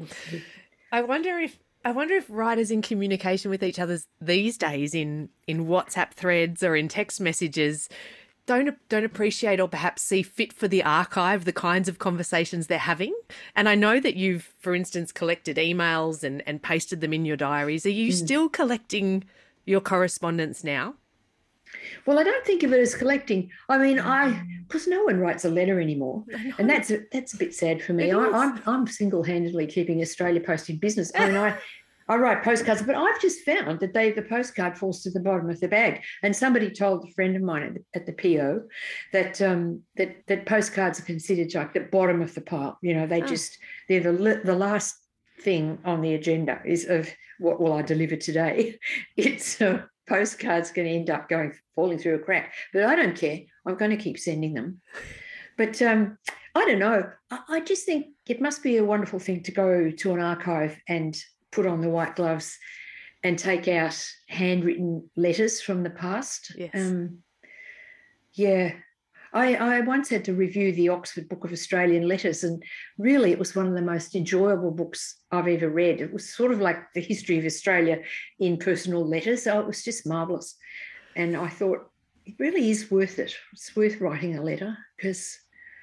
I wonder if I wonder if writers in communication with each other these days in in WhatsApp threads or in text messages don't don't appreciate or perhaps see fit for the archive the kinds of conversations they're having. And I know that you've, for instance, collected emails and, and pasted them in your diaries. Are you mm. still collecting your correspondence now? Well, I don't think of it as collecting. I mean, I because no one writes a letter anymore, and that's a, that's a bit sad for me. I, I'm I'm single-handedly keeping Australia Post in business. I mean, I I write postcards, but I've just found that they the postcard falls to the bottom of the bag. And somebody told a friend of mine at the, at the P O that um that that postcards are considered like the bottom of the pile. You know, they oh. just they're the the last thing on the agenda is of what will I deliver today. It's uh, postcards going to end up going falling through a crack, but I don't care. I'm going to keep sending them. But um, I don't know. I, I just think it must be a wonderful thing to go to an archive and put on the white gloves and take out handwritten letters from the past. Yes. Um, yeah. I, I once had to review the Oxford Book of Australian Letters, and really it was one of the most enjoyable books I've ever read. It was sort of like the history of Australia in personal letters. So it was just marvellous. And I thought it really is worth it. It's worth writing a letter because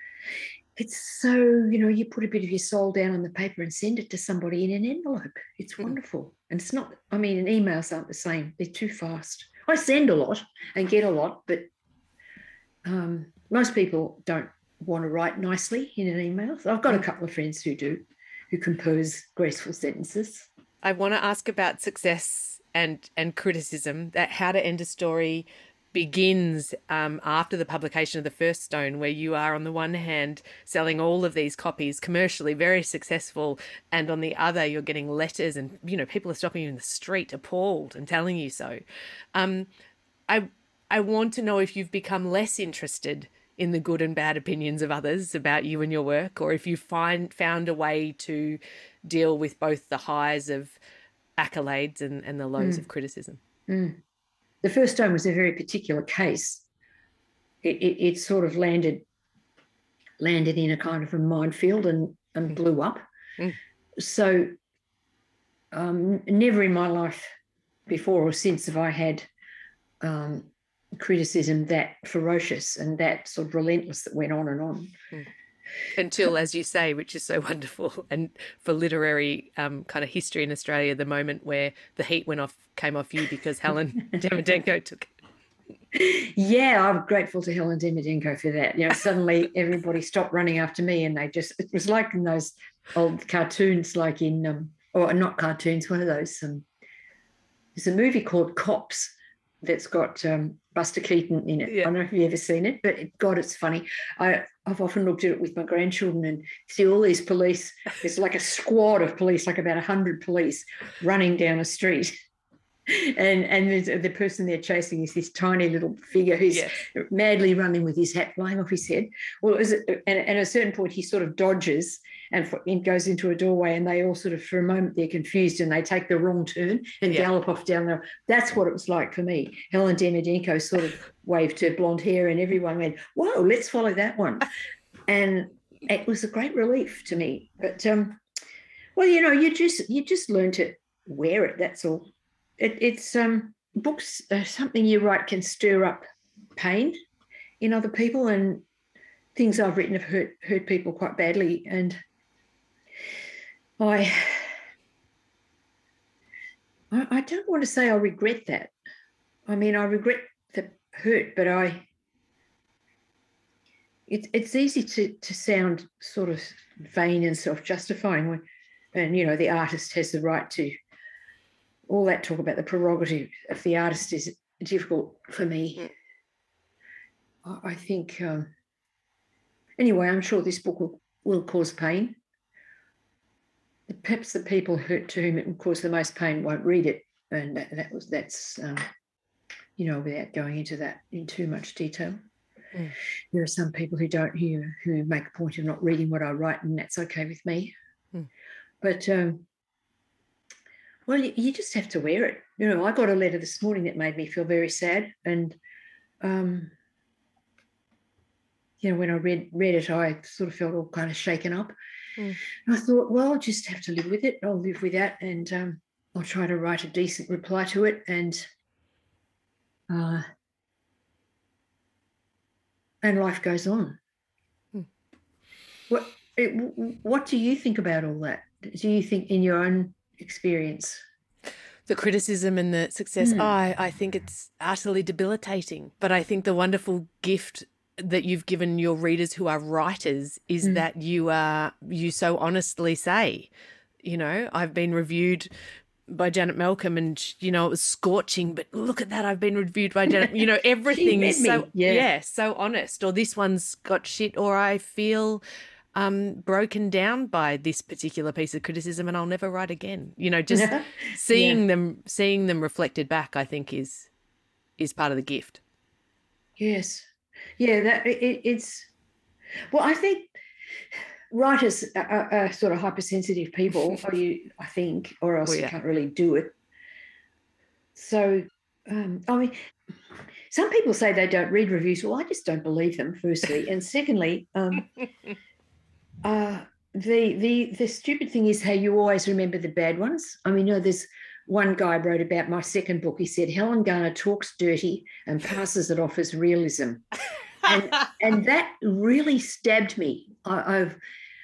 it's so, you know, you put a bit of your soul down on the paper and send it to somebody in an envelope. It's mm. wonderful. And it's not, I mean, emails aren't the same. They're too fast. I send a lot and get a lot, but um, most people don't want to write nicely in an email. So I've got a couple of friends who do, who compose graceful sentences. I want to ask about success and, and criticism. That How to End a Story begins um, after the publication of the first stone, where you are on the one hand selling all of these copies commercially, very successful, and on the other you're getting letters and, you know, people are stopping you in the street appalled and telling you so. Um, I I want to know if you've become less interested in the good and bad opinions of others about you and your work, or if you find found a way to deal with both the highs of accolades and, and the lows mm. of criticism. Mm. The first stone was a very particular case. It, it, it sort of landed landed in a kind of a minefield and, and mm. blew up. Mm. So um, never in my life before or since have I had um, criticism that ferocious and that sort of relentless that went on and on. Mm. Until, as you say, which is so wonderful, and for literary um, kind of history in Australia, the moment where the heat went off, came off you because Helen Demidenko took it. Yeah, I'm grateful to Helen Demidenko for that. You know, suddenly everybody stopped running after me, and they just, it was like in those old cartoons, like in, um, or not cartoons, one of those, um, there's a movie called Cops that's got um, Buster Keaton in it. Yeah. I don't know if you've ever seen it, but it, God, it's funny. I, I've often looked at it with my grandchildren and see all these police. There's like a squad of police, like about one hundred police running down a street. And and the, the person they're chasing is this tiny little figure who's yes. madly running with his hat flying off his head. Well, it was, and, and at a certain point, he sort of dodges and for, goes into a doorway, and they all sort of, for a moment, they're confused and they take the wrong turn and yeah. gallop off down there. That's what it was like for me. Helen Demidenko sort of waved her blonde hair, and everyone went, "Whoa, let's follow that one." And it was a great relief to me. But um, well, you know, you just you just learn to wear it. That's all. It, it's um, books are something you write can stir up pain in other people, and things I've written have hurt hurt people quite badly. And I, I, I don't want to say I regret that. I mean, I regret the hurt, but I. It, it's easy to to sound sort of vain and self-justifying when and, you know, the artist has the right to, all that talk about the prerogative of the artist is difficult for me. Mm. I think, um, anyway, I'm sure this book will, will cause pain. Perhaps the people who, to whom it will cause the most pain won't read it, and that, that was that's um, you know, without going into that in too much detail. Mm. There are some people who don't who who make a point of not reading what I write, and that's okay with me. Mm. But um, well, you, you just have to wear it. You know, I got a letter this morning that made me feel very sad, and um, you know, when I read read it, I sort of felt all kind of shaken up. Mm. And I thought, well, I'll just have to live with it. I'll live with that, and um, I'll try to write a decent reply to it. And uh, and life goes on. Mm. What it, what do you think about all that? Do you think, in your own experience, the criticism and the success? Mm. Oh, I, I think it's utterly debilitating. But I think the wonderful gift that you've given your readers who are writers is mm. that you are you so honestly say, you know, I've been reviewed by Janet Malcolm and, you know, it was scorching, but look at that, I've been reviewed by Janet, you know, everything is so yeah. yeah so honest, or this one's got shit, or I feel um broken down by this particular piece of criticism and I'll never write again. You know, just seeing yeah. them seeing them reflected back, I think is is part of the gift. Yes. Yeah, that it, it's well. I think writers are, are sort of hypersensitive people, or you, I think, or else well, yeah. you can't really do it. So, um, I mean, some people say they don't read reviews. Well, I just don't believe them. Firstly, and secondly, um, uh, the the the stupid thing is how you always remember the bad ones. I mean, you know, there's one guy wrote about my second book. He said Helen Garner talks dirty and passes it off as realism. And, and that really stabbed me. I, I've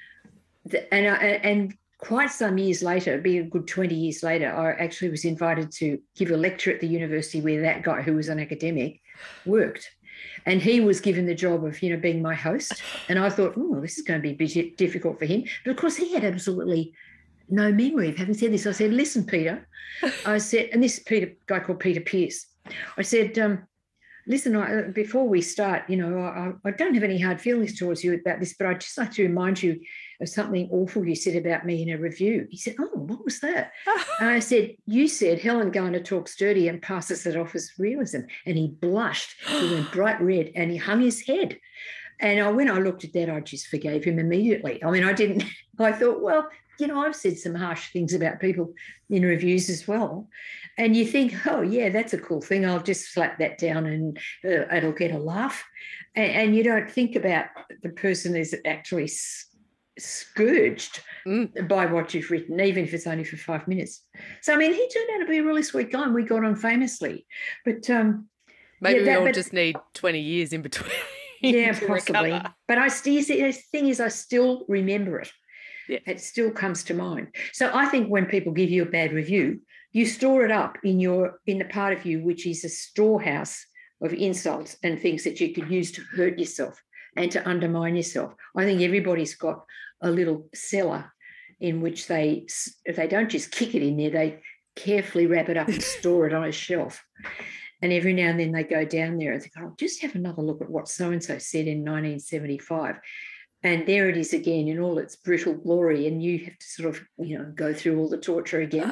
and I, and quite some years later, be a good twenty years later, I actually was invited to give a lecture at the university where that guy, who was an academic, worked, and he was given the job of, you know, being my host. And I thought, oh, this is going to be a bit difficult for him. But of course, he had absolutely no memory of having said this. I said, listen, Peter, I said, and this Peter guy called Peter Pierce. I said, um. Listen, I, before we start, you know, I, I don't have any hard feelings towards you about this, but I'd just like to remind you of something awful you said about me in a review. He said, oh, what was that? And I said, you said Helen Garner talks dirty and passes it off as realism. And he blushed. He went bright red and he hung his head. And I, when I looked at that, I just forgave him immediately. I mean, I didn't, I thought, well, you know, I've said some harsh things about people in reviews as well. And you think, oh, yeah, that's a cool thing. I'll just slap that down and uh, it'll get a laugh. And, and you don't think about the person is actually s- scourged mm. by what you've written, even if it's only for five minutes. So, I mean, he turned out to be a really sweet guy and we got on famously. But um, maybe yeah, that, we all but, just need twenty years in between. Yeah, possibly. Recover. But I still, the thing is, I still remember it. Yeah. It still comes to mind. So I think when people give you a bad review, you store it up in your in the part of you which is a storehouse of insults and things that you could use to hurt yourself and to undermine yourself. I think everybody's got a little cellar in which they they don't just kick it in there, they carefully wrap it up and store it on a shelf. And every now and then they go down there and think, oh, just have another look at what so-and-so said in nineteen seventy-five. And there it is again in all its brutal glory, and you have to sort of, you know, go through all the torture again.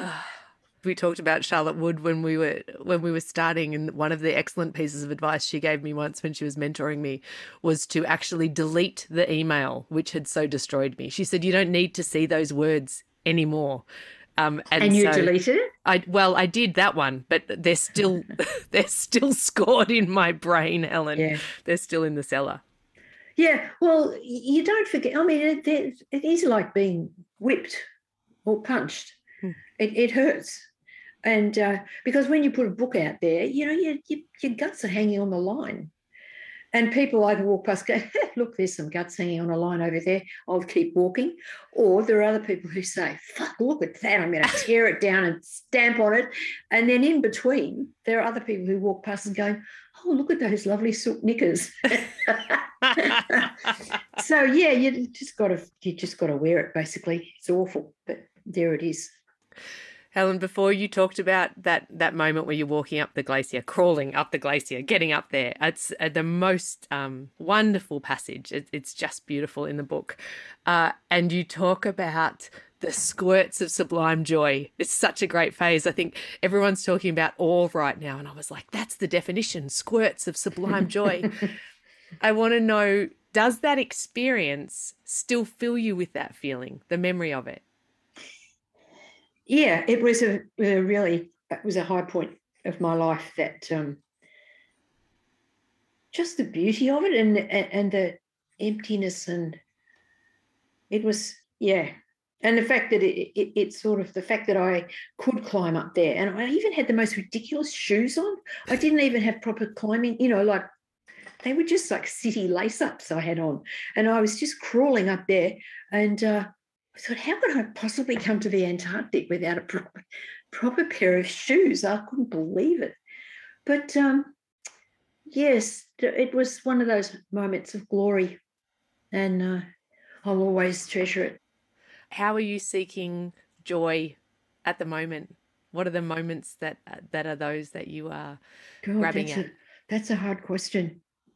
We talked about Charlotte Wood when we were when we were starting, and one of the excellent pieces of advice she gave me once when she was mentoring me was to actually delete the email which had so destroyed me. She said, you don't need to see those words anymore. Um, and and you so deleted it? I well, I did that one, but they're still they're still scored in my brain, Helen. Yeah. They're still in the cellar. Yeah, well, you don't forget. I mean, it, it is like being whipped or punched. Hmm. It, it hurts. And uh, because when you put a book out there, you know, you, you, your guts are hanging on the line. And people either walk past, go, look, there's some guts hanging on a line over there. I'll keep walking. Or there are other people who say, fuck, look at that. I'm going to tear it down and stamp on it. And then in between, there are other people who walk past and go, oh, look at those lovely silk knickers. So, yeah, you just got to you just got to wear it, basically. It's awful. But there it is. Helen, before you talked about that that moment where you're walking up the glacier, crawling up the glacier, getting up there, it's uh, the most um, wonderful passage. It, it's just beautiful in the book. Uh, and you talk about the squirts of sublime joy. It's such a great phase. I think everyone's talking about awe right now. And I was like, that's the definition, squirts of sublime joy. I want to know, does that experience still fill you with that feeling, the memory of it? Yeah, it was a, a really, it was a high point of my life, that um, just the beauty of it, and, and and the emptiness, and it was, yeah. And the fact that it, it, it sort of, the fact that I could climb up there, and I even had the most ridiculous shoes on. I didn't even have proper climbing, you know, like they were just like city lace-ups I had on. And I was just crawling up there, and uh, I thought, how could I possibly come to the Antarctic without a proper, proper pair of shoes? I couldn't believe it. But um, yes, it was one of those moments of glory, and uh, I'll always treasure it. How are you seeking joy at the moment? What are the moments that that are those that you are God, grabbing that's at? A, that's a hard question.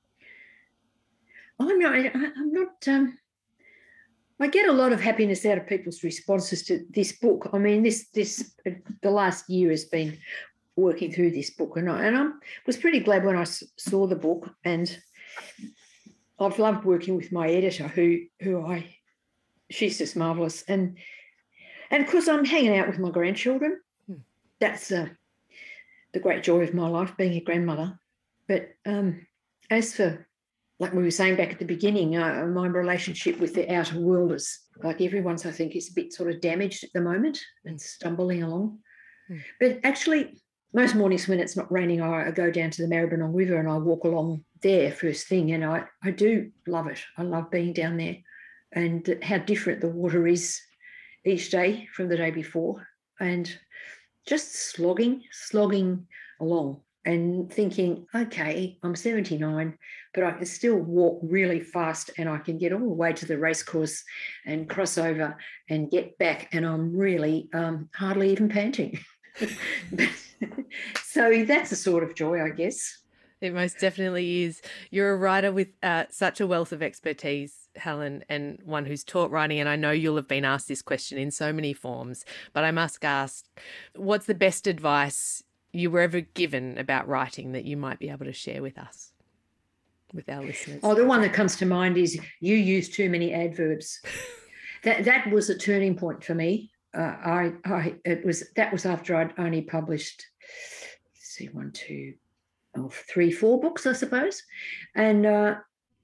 I'm not. I, I'm not. Um, I get a lot of happiness out of people's responses to this book. I mean, this this the last year has been working through this book, and I and I was pretty glad when I saw the book. And I've loved working with my editor, who who I she's just marvelous, and and of course I'm hanging out with my grandchildren. Hmm. That's uh, the great joy of my life, being a grandmother. But um, as for, like we were saying back at the beginning, uh, my relationship with the outer world is, like everyone's, I think, is a bit sort of damaged at the moment and stumbling along. Mm. But actually, most mornings when it's not raining, I, I go down to the Maribyrnong River and I walk along there first thing, and I, I do love it. I love being down there, and how different the water is each day from the day before, and just slogging, slogging along. And thinking, okay, I'm seventy-nine, but I can still walk really fast, and I can get all the way to the racecourse and cross over and get back, and I'm really um, hardly even panting. So that's a sort of joy, I guess. It most definitely is. You're a writer with uh, such a wealth of expertise, Helen, and one who's taught writing, and I know you'll have been asked this question in so many forms, but I must ask, what's the best advice you were ever given about writing that you might be able to share with us, with our listeners? Oh, the one that comes to mind is you use too many adverbs. that that was a turning point for me. Uh, I, I, it was that was after I'd only published, let's see, one, two, oh, three, four books, I suppose, and uh,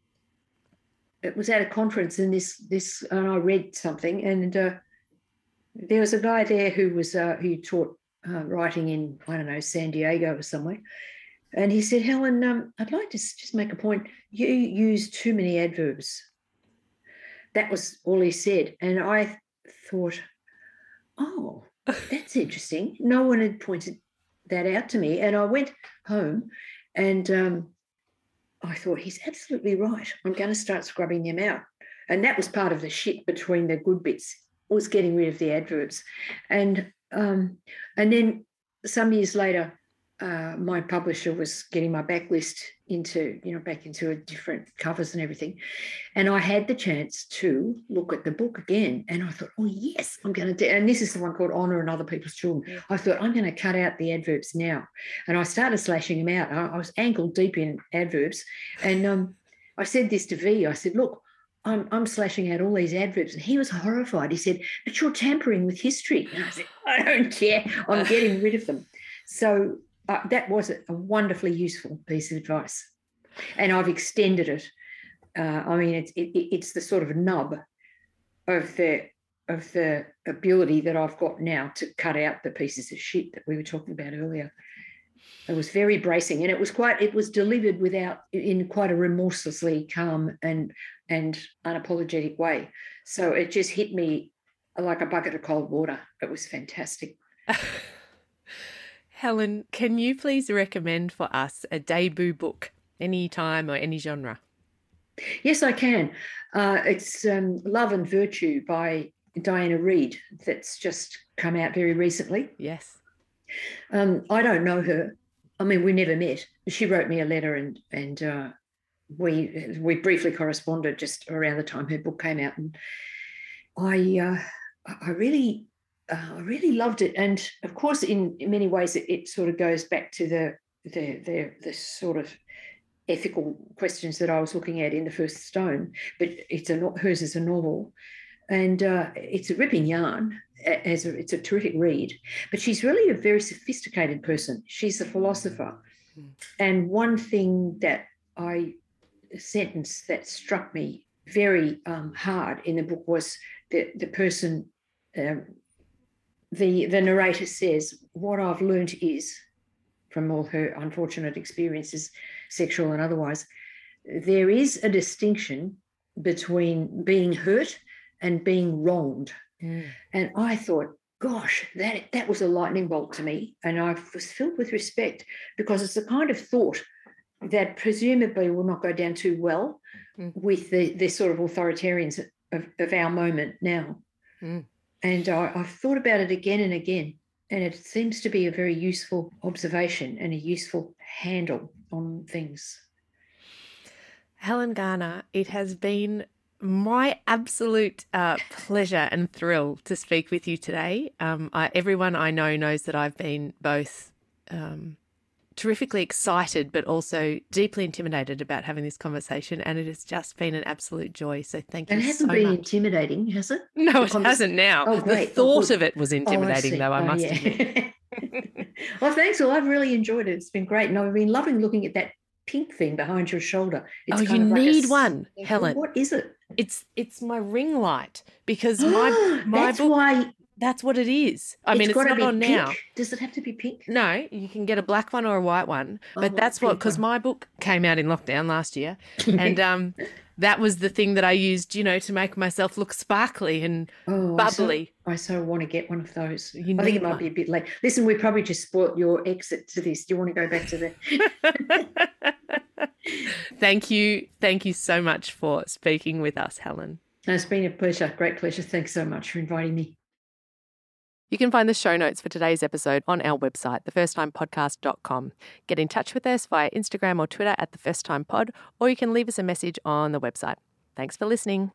it was at a conference, and this this, and I read something, and uh, there was a guy there who was uh, who taught. Uh, writing in, I don't know, San Diego or somewhere. And he said, Helen, um, I'd like to just make a point. You use too many adverbs. That was all he said. And I thought, oh, that's interesting. No one had pointed that out to me. And I went home and um, I thought, he's absolutely right. I'm going to start scrubbing them out. And that was part of the shit between the good bits, was getting rid of the adverbs. And Um, and then some years later, uh, my publisher was getting my backlist into, you know, back into a different covers and everything. And I had the chance to look at the book again. And I thought, oh, yes, I'm going to do, and this is the one called Honour in Other People's Children. Yeah. I thought, I'm going to cut out the adverbs now. And I started slashing them out. I, I was ankle deep in adverbs. And um, I said this to V. I said, look, I'm, I'm slashing out all these adverbs. And he was horrified. He said, but you're tampering with history. And I said, I don't care. I'm getting rid of them. So uh, that was a, a wonderfully useful piece of advice. And I've extended it. Uh, I mean, it's it, it's the sort of nub of the of the ability that I've got now to cut out the pieces of shit that we were talking about earlier. It was very bracing, and it was quite. It was delivered without, in quite a remorselessly calm and and unapologetic way. So it just hit me like a bucket of cold water. It was fantastic. Helen, can you please recommend for us a debut book, any time or any genre? Yes, I can. Uh, it's um, Love and Virtue by Diana Reid that's just come out very recently. Yes. Um, I don't know her. I mean, we never met. She wrote me a letter and and uh, we we briefly corresponded just around the time her book came out. And I uh, I really uh, I really loved it. And of course, in, in many ways, it, it sort of goes back to the the the the sort of ethical questions that I was looking at in The First Stone. But it's a hers is a novel. And uh, it's a ripping yarn. As a, it's a terrific read. But she's really a very sophisticated person. She's a philosopher. Mm. And one thing that I, a sentence that struck me very um, hard in the book was the, the person, um, the, the narrator says, what I've learned is, from all her unfortunate experiences, sexual and otherwise, there is a distinction between being hurt and being wronged. Mm. And I thought, gosh, that that was a lightning bolt to me. And I was filled with respect because it's the kind of thought that presumably will not go down too well mm. with the, the sort of authoritarians of, of our moment now. Mm. And I, I've thought about it again and again. And it seems to be a very useful observation and a useful handle on things. Helen Garner, it has been my absolute uh, pleasure and thrill to speak with you today. Um, I, everyone I know knows that I've been both um, terrifically excited but also deeply intimidated about having this conversation, and it has just been an absolute joy. So thank you so much. It hasn't been intimidating, has it? No, it hasn't now. Oh, great. The thought oh, of it was intimidating, oh, I though, I oh, must yeah. admit. Well, thanks. Well, I've really enjoyed it. It's been great. And I've been loving looking at that pink thing behind your shoulder. It's oh, kind you of like need a, one, Helen. What is it? It's it's my ring light because my my that's book, why that's what it is. I it's mean, it's not on pink. now. Does it have to be pink? No, you can get a black one or a white one. But oh, that's what because my book came out in lockdown last year, and um, that was the thing that I used, you know, to make myself look sparkly and oh, bubbly. I so, I so want to get one of those. You I think it might one. be a bit late. Listen, we probably just spoilt your exit to this. Do you want to go back to that? Thank you. Thank you so much for speaking with us, Helen. It's been a pleasure. Great pleasure. Thanks so much for inviting me. You can find the show notes for today's episode on our website, the first time podcast dot com. Get in touch with us via Instagram or Twitter at the first time pod, or you can leave us a message on the website. Thanks for listening.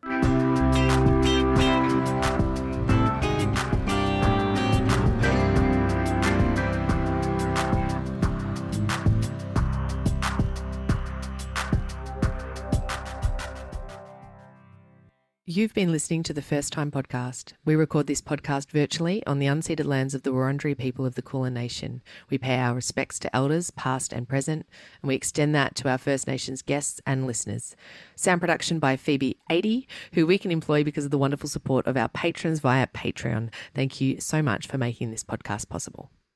You've been listening to the First Time Podcast. We record this podcast virtually on the unceded lands of the Wurundjeri people of the Kulin Nation. We pay our respects to elders, past and present, and we extend that to our First Nations guests and listeners. Sound production by Phoebe eighty, who we can employ because of the wonderful support of our patrons via Patreon. Thank you so much for making this podcast possible.